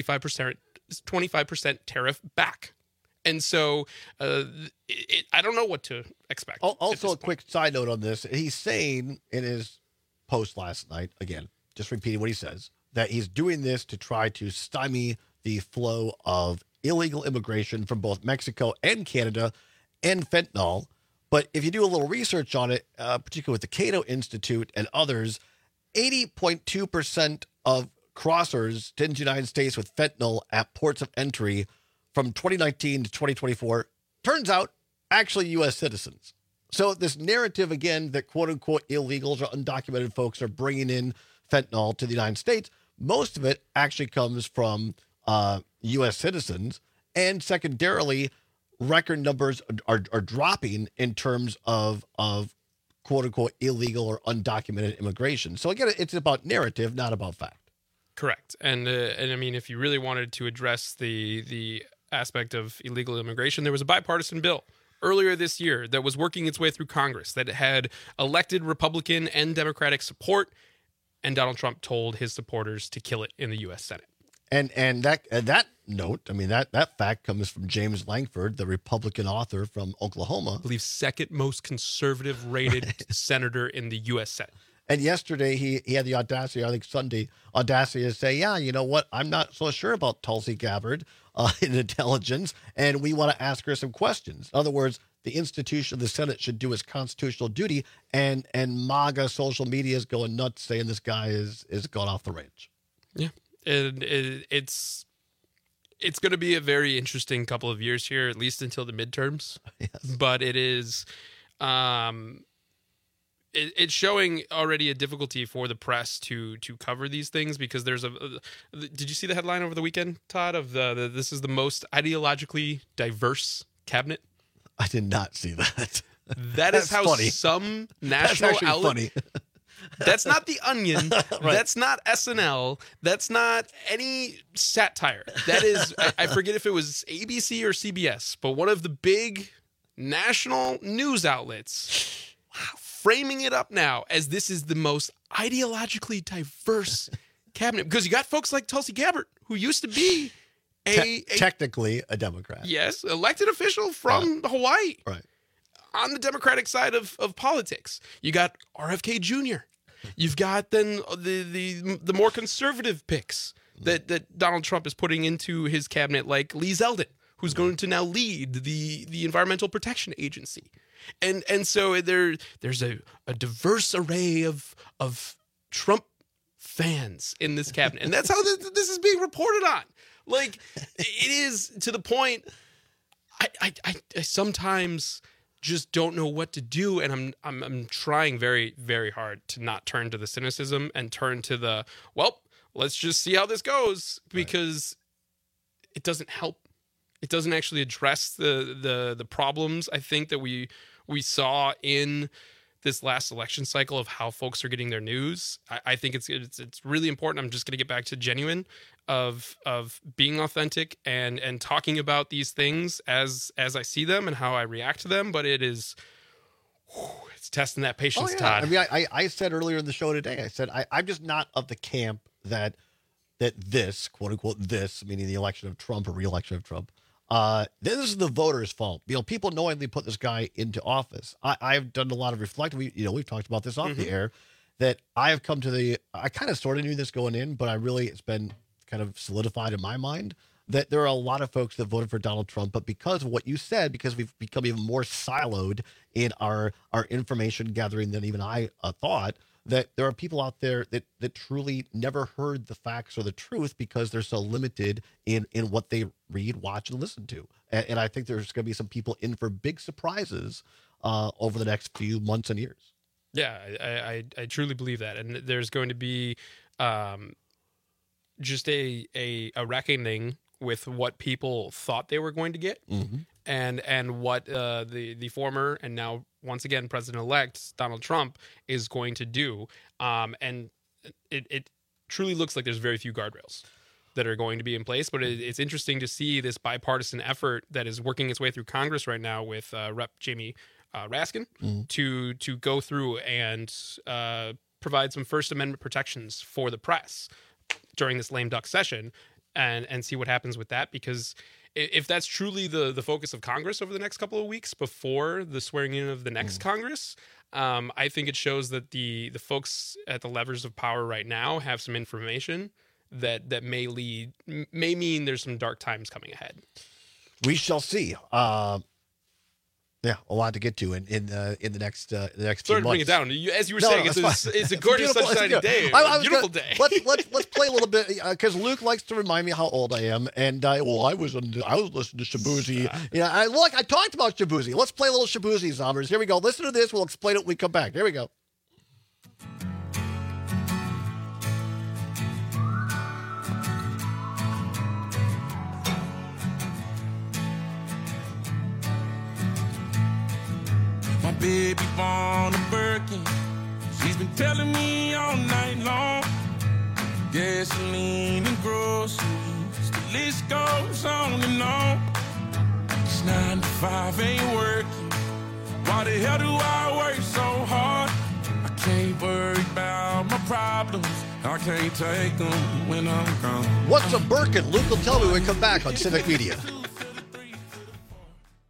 25% tariff back. And so I don't know what to expect. Also, a quick side note on this. He's saying in his post last night, again, just repeating what he says, that he's doing this to try to stymie the flow of illegal immigration from both Mexico and Canada and fentanyl. But if you do a little research on it, particularly with the Cato Institute and others, 80.2% of crossers into the United States with fentanyl at ports of entry from 2019 to 2024 turns out actually U.S. citizens. So this narrative, again, that quote-unquote illegals or undocumented folks are bringing in fentanyl to the United States, most of it actually comes from U.S. citizens. And secondarily, record numbers are dropping in terms of quote-unquote illegal or undocumented immigration. So again, it's about narrative, not about fact. Correct. And I mean, if you really wanted to address the aspect of illegal immigration, there was a bipartisan bill earlier this year that was working its way through Congress that had elected Republican and Democratic support, and Donald Trump told his supporters to kill it in the U.S. Senate. And that note, I mean, that fact comes from James Lankford, the Republican author from Oklahoma. I believe second most conservative rated senator in the U.S. Senate. And yesterday he had the audacity, I think Sunday, to say, yeah, you know what? I'm not so sure about Tulsi Gabbard in intelligence, and we want to ask her some questions. In other words, the institution of the Senate should do its constitutional duty, and MAGA social media is going nuts saying this guy is gone off the range. Yeah, and it's going to be a very interesting couple of years here, at least until the midterms. Yes. But it is, it's showing already a difficulty for the press to cover these things, because there's did you see the headline over the weekend, Todd, of this is the most ideologically diverse cabinet? I did not see that. That is how funny. Some national outlet. Funny. That's not The Onion. Right. That's not SNL. That's not any satire. That is, I forget if it was ABC or CBS, but one of the big national news outlets framing it up now as this is the most ideologically diverse cabinet. Because you got folks like Tulsi Gabbard, who used to be technically a Democrat. Yes, elected official from Hawaii. Right. On the Democratic side of politics. You got RFK Jr. You've got then the more conservative picks that Donald Trump is putting into his cabinet, like Lee Zeldin, who's going to now lead the Environmental Protection Agency. And so there's a diverse array of Trump fans in this cabinet. And that's how this is being reported on. Like, it is to the point I sometimes just don't know what to do, and I'm trying very, very hard to not turn to the cynicism and turn to let's just see how this goes, because it doesn't help. It doesn't actually address the problems, I think, that we saw in this last election cycle of how folks are getting their news. I think it's really important. I'm just going to get back to genuine of being authentic and talking about these things as I see them and how I react to them. But it's testing that patience, Todd. I mean, I said earlier in the show today, I said I'm just not of the camp that this, quote unquote, this, meaning the election of Trump or re-election of Trump, this is the voters' fault. People knowingly put this guy into office. I've done a lot of reflecting. We've talked about this off the air, that I have come to I kind of sort of knew this going in, but it's been kind of solidified in my mind that there are a lot of folks that voted for Donald Trump, but because of what you said, because we've become even more siloed in our information gathering than even I thought, that there are people out there that truly never heard the facts or the truth because they're so limited in what they read, watch, and listen to. And I think there's going to be some people in for big surprises over the next few months and years. Yeah, I truly believe that. And there's going to be just a reckoning with what people thought they were going to get, and what the former and now once again President-elect Donald Trump is going to do. And it truly looks like there's very few guardrails that are going to be in place. But it's interesting to see this bipartisan effort that is working its way through Congress right now with Rep. Jamie Raskin to go through and provide some First Amendment protections for the press during this lame duck session, and see what happens with that. Because if that's truly the focus of Congress over the next couple of weeks before the swearing in of the next Congress, I think it shows that the folks at the levers of power right now have some information that may mean there's some dark times coming ahead. We shall see. Yeah, a lot to get to in the next few months. Sorry to bring it down. As you were saying, it's a gorgeous, sunshiny day. Beautiful day. Let's play a little bit, because Luke likes to remind me how old I am, and I was listening to Shabuzi. I talked about Shabuzi. Let's play a little Shabuzi, Zombers. Here we go. Listen to this. We'll explain it when we come back. Here we go. My baby born a Birkin. She's been telling me all night long. Gasoline and groceries, the list goes on and on. It's 9 to 5, ain't working. Why the hell do I work so hard? I can't worry about my problems. I can't take them when I'm gone. What's a Birkin? Luke will tell me when we come back on Civic Media.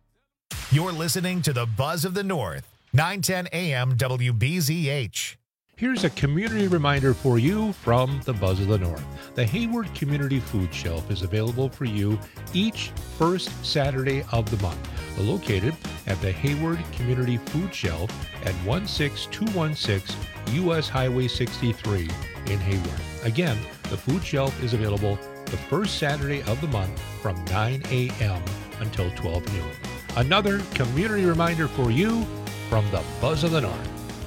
You're listening to the Buzz of the North, 910 AM WBZH. Here's a community reminder for you from the Buzz of the North. The Hayward Community Food Shelf is available for you each first Saturday of the month. We're located at the Hayward Community Food Shelf at 16216 U.S. Highway 63 in Hayward. Again, the food shelf is available the first Saturday of the month from 9 a.m. until 12 noon. Another community reminder for you from the Buzz of the North.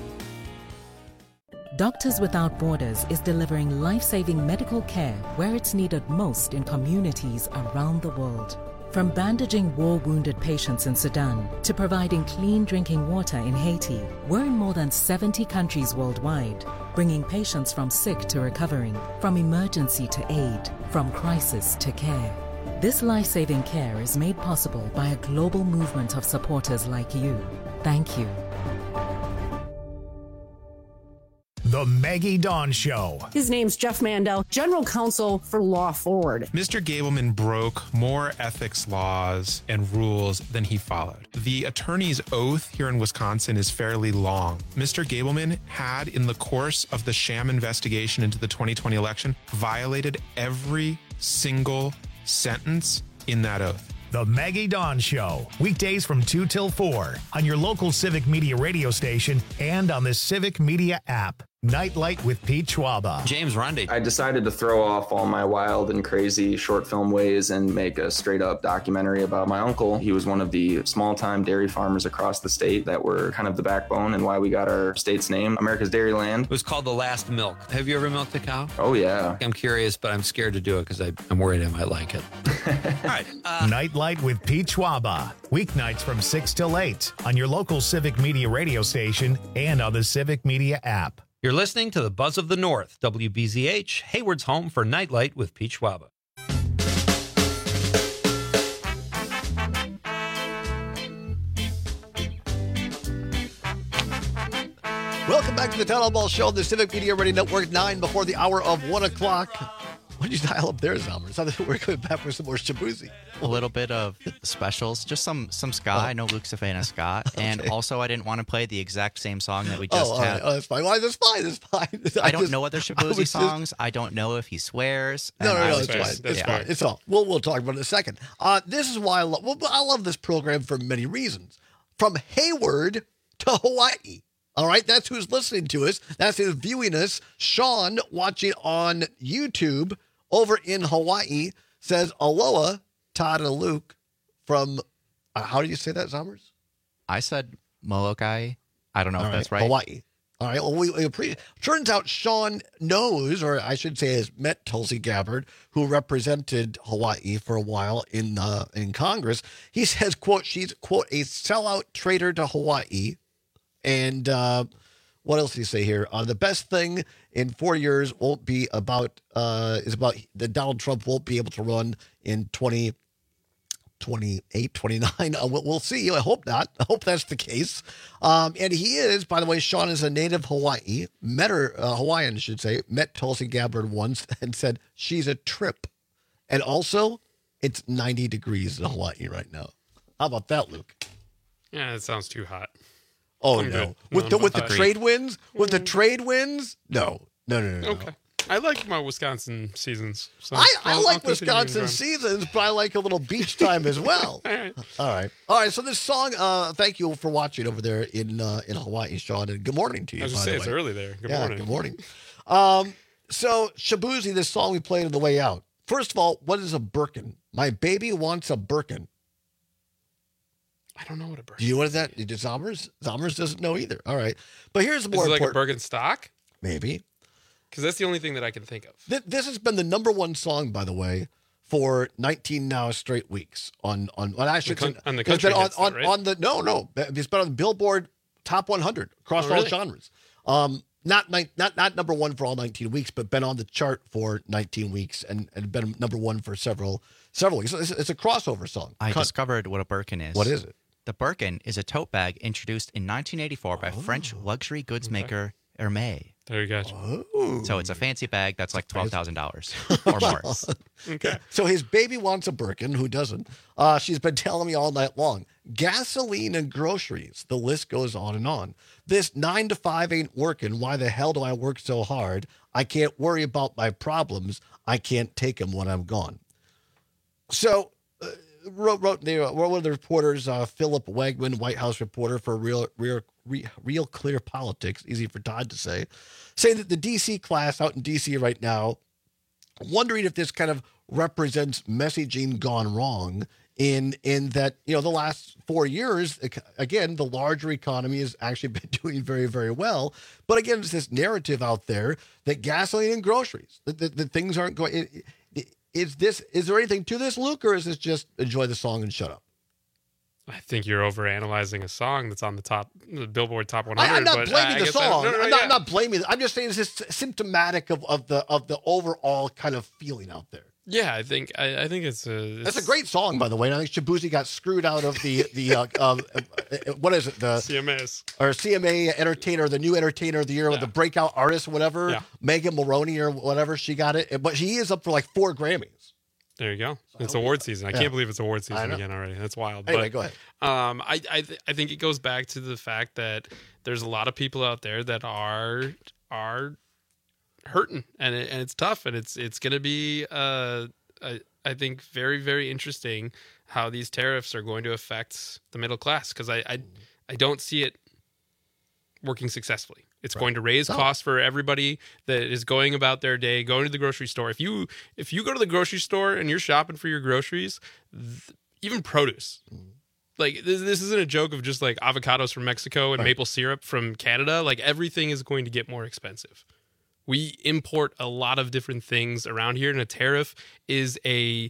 Doctors Without Borders is delivering life-saving medical care where it's needed most in communities around the world. From bandaging war-wounded patients in Sudan to providing clean drinking water in Haiti, we're in more than 70 countries worldwide, bringing patients from sick to recovering, from emergency to aid, from crisis to care. This life-saving care is made possible by a global movement of supporters like you. Thank you. The Maggie Dawn Show. His name's Jeff Mandel, General Counsel for Law Forward. Mr. Gableman broke more ethics laws and rules than he followed. The attorney's oath here in Wisconsin is fairly long. Mr. Gableman had, in the course of the sham investigation into the 2020 election, violated every single sentence in that oath. The Maggie Dawn Show, weekdays from 2 till 4 on your local Civic Media radio station and on the Civic Media app. Nightlight with Pete Schwaba. James Rundy. I decided to throw off all my wild and crazy short film ways and make a straight up documentary about my uncle. He was one of the small time dairy farmers across the state that were kind of the backbone and why we got our state's name, America's Dairyland. It was called The Last Milk. Have you ever milked a cow? Oh, yeah. I'm curious, but I'm scared to do it because I'm worried I might like it. All right. Nightlight with Pete Schwaba. Weeknights from 6 till 8 on your local Civic Media radio station and on the Civic Media app. You're listening to the Buzz of the North, WBZH, Hayward's home for Nightlight with Pete Schwaba. Welcome back to the Town Hall Ball Show on the Civic Media Radio Network, 9 before the hour of 1 o'clock. What did you dial up there, Zalmer? We're coming back for some more Shabuzi. A little bit of specials, just some ska. I know Luke's a fan of ska. Okay. And also, I didn't want to play the exact same song that we just had. Oh, that's fine. Why? That's fine. That's fine. I don't know other Shabuzi songs. I don't know if he swears. No, it's fine. It's fine. It's all. We'll talk about it in a second. This is why I love this program for many reasons. From Hayward to Hawaii. All right, that's who's listening to us. That's who's viewing us. Sean, watching on YouTube over in Hawaii, says, aloha, Todd and Luke, from, how do you say that, Zommers? I said Molokai. I don't know if that's right. Hawaii. All right, well, we appreciate. Turns out Sean knows, or I should say has met Tulsi Gabbard, who represented Hawaii for a while in Congress. He says, quote, she's, quote, a sellout traitor to Hawaii. And what else do you say here? The best thing in 4 years won't be about is about that Donald Trump won't be able to run in 2028, 29. We'll see. I hope not. I hope that's the case. And he is, by the way, Sean is a native Hawaiian, I should say, met Tulsi Gabbard once and said she's a trip. And also, it's 90 degrees in Hawaii right now. How about that, Luke? Yeah, that sounds too hot. Oh, no. With the trade winds? With the trade winds? No. Okay. I like my Wisconsin seasons. So I like Wisconsin seasons, but I like a little beach time as well. All right. So this song, thank you for watching over there in Hawaii, Sean, and good morning to you. I was going to say, it's early there. Good morning. Good morning. So, Shabuzi, this song we played on the way out. First of all, what is a Birkin? My baby wants a Birkin. I don't know what a Birkin is. Do you know what is that? Zommers? Zommers doesn't know either. All right. But here's the more important. Is it like important. a Birkenstock? Maybe. Because that's the only thing that I can think of. This has been the number one song, by the way, for 19 now straight weeks on I should say on the country hits, on right? No. It's been on the Billboard Top 100 across all genres. Not number one for all 19 weeks, but been on the chart for 19 weeks and been number one for several weeks. It's a crossover song. I discovered what a Birkin is. What is it? The Birkin is a tote bag introduced in 1984 by French luxury goods maker Hermès. There you go. Oh. So it's a fancy bag that's like $12,000 or more. Okay. So his baby wants a Birkin. Who doesn't? She's been telling me all night long. Gasoline and groceries. The list goes on and on. This 9 to 5 ain't working. Why the hell do I work so hard? I can't worry about my problems. I can't take them when I'm gone. So, wrote one of the reporters, Philip Wegman, White House reporter for Real Clear Politics, easy for Todd to say, saying that the D.C. class out in D.C. right now, wondering if this kind of represents messaging gone wrong in that, the last 4 years, again, the larger economy has actually been doing very, very well. But again, it's this narrative out there that gasoline and groceries, that things aren't going. Is there anything to this, Luke, or is this just enjoy the song and shut up? I think you're overanalyzing a song that's on the Billboard Top 100. I'm not blaming the song. I'm not blaming it. I'm just saying it's just symptomatic of the overall kind of feeling out there. Yeah, I think it's That's a great song, by the way. And I think Shabuzi got screwed out of the what is it, the CMAs or CMA Entertainer, the new Entertainer of the Year, with the breakout artist, or whatever. Yeah. Megan Mulroney or whatever, she got it, but she is up for like 4 Grammys. There you go. It's award season. I can't believe it's award season again already. That's wild. Anyway, go ahead. I think it goes back to the fact that there's a lot of people out there that are hurting, and it's tough, and it's going to be I think very, very interesting how these tariffs are going to affect the middle class, because I don't see it working successfully. It's going to raise costs for everybody that is going about their day, going to the grocery store. If you go to the grocery store and you're shopping for your groceries, even produce, like this isn't a joke of just like avocados from Mexico and maple syrup from Canada. Like everything is going to get more expensive. We import a lot of different things around here, and a tariff is a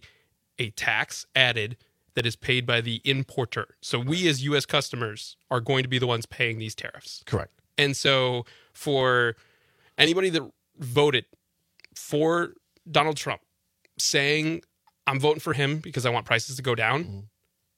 tax added that is paid by the importer. So we as U.S. customers are going to be the ones paying these tariffs. Correct. And so for anybody that voted for Donald Trump saying, I'm voting for him because I want prices to go down,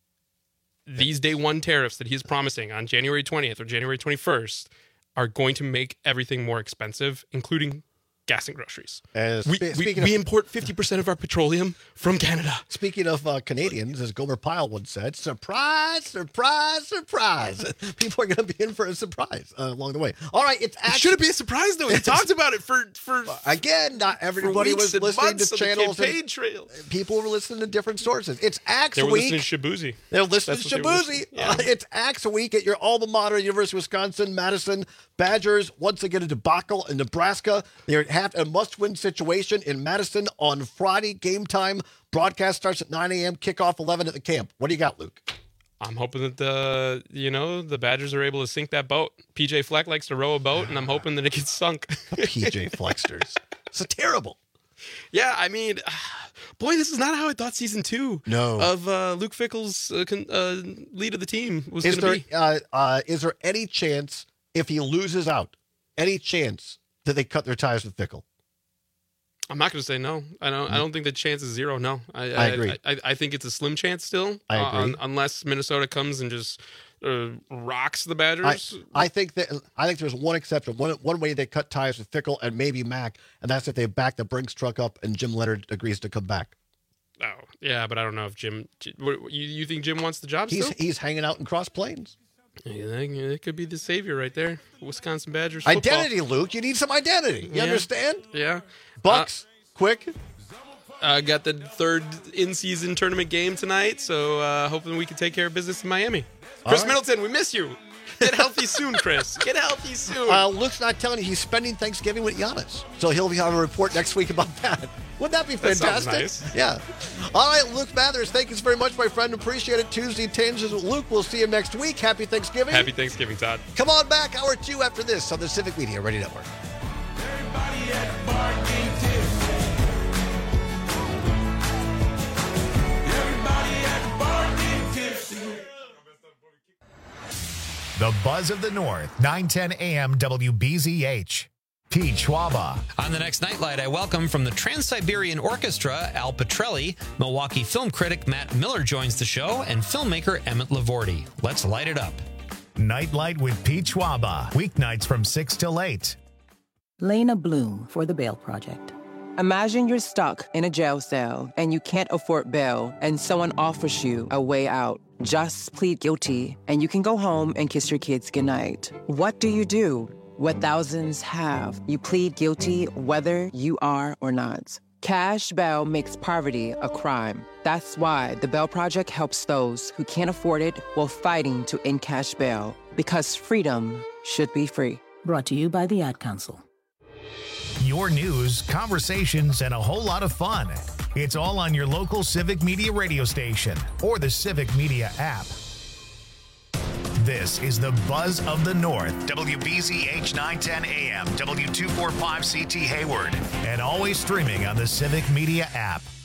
these day one tariffs that he's promising on January 20th or January 21st are going to make everything more expensive, including gas and groceries. We import 50% of our petroleum from Canada. Speaking of Canadians, as Gomer Pyle once said, surprise, surprise, surprise. People are going to be in for a surprise along the way. All right, should it be a surprise, though? He talked about it for again, not everybody was listening to channels. People were listening to different sources. It's Axe Week. They were listening to Shabuzi. They're listening to Shabuzi. Yeah. It's Axe Week at your alma mater, University of Wisconsin, Madison. Badgers, once again, a debacle in Nebraska. They're have a must-win situation in Madison on Friday, game time. Broadcast starts at 9 a.m., kickoff 11 at the camp. What do you got, Luke? I'm hoping that the Badgers are able to sink that boat. PJ Fleck likes to row a boat, and I'm hoping that it gets sunk. PJ Flecksters. It's terrible. Yeah, I mean, boy, this is not how I thought season 2 of Luke Fickell's lead of the team was going to be. Is there any chance, if he loses out, any chance that they cut their ties with Fickell? I'm not going to say no. I don't think the chance is 0. No, I agree. I think it's a slim chance still. I agree. Unless Minnesota comes and just rocks the Badgers. I think there's one exception. One way they cut ties with Fickell and maybe Mack, and that's if they back the Brinks truck up and Jim Leonard agrees to come back. Oh yeah, but I don't know if Jim. You think Jim wants the job still? He's hanging out in Cross Plains. Yeah, it could be the savior right there. Wisconsin Badgers football. Identity, Luke. You need some identity. You understand? Yeah. Bucks, quick. Got the 3rd in-season tournament game tonight, so hoping we can take care of business in Miami. Chris Middleton, we miss you. Get healthy soon, Chris. Get healthy soon. Luke's not telling you he's spending Thanksgiving with Giannis, so he'll have a report next week about that. Wouldn't that be fantastic? That sounds nice. Yeah. All right, Luke Mathers, thank you very much, my friend. Appreciate it. Tuesday Tinges with Luke. We'll see you next week. Happy Thanksgiving. Happy Thanksgiving, Todd. Come on back, hour 2 after this on the Civic Media Radio Network. Everybody at the bar getting tipsy. Everybody at the bar getting tipsy. The Buzz of the North, 910 AM WBZH. Pete Schwaba. On the next Nightlight, I welcome from the Trans-Siberian Orchestra, Al Petrelli. Milwaukee film critic Matt Miller joins the show, and filmmaker Emmett Lavorti. Let's light it up. Nightlight with Pete Schwaba. Weeknights from 6 till 8. Lena Bloom for the Bail Project. Imagine you're stuck in a jail cell and you can't afford bail and someone offers you a way out. Just plead guilty and you can go home and kiss your kids goodnight. What do? What thousands have. You plead guilty whether you are or not. Cash bail makes poverty a crime. That's why the Bail Project helps those who can't afford it while fighting to end cash bail. Because freedom should be free. Brought to you by the Ad Council. Your news, conversations, and a whole lot of fun. It's all on your local Civic Media radio station or the Civic Media app. This is the Buzz of the North, WBZH 910 AM, W245CT Hayward, and always streaming on the Civic Media app.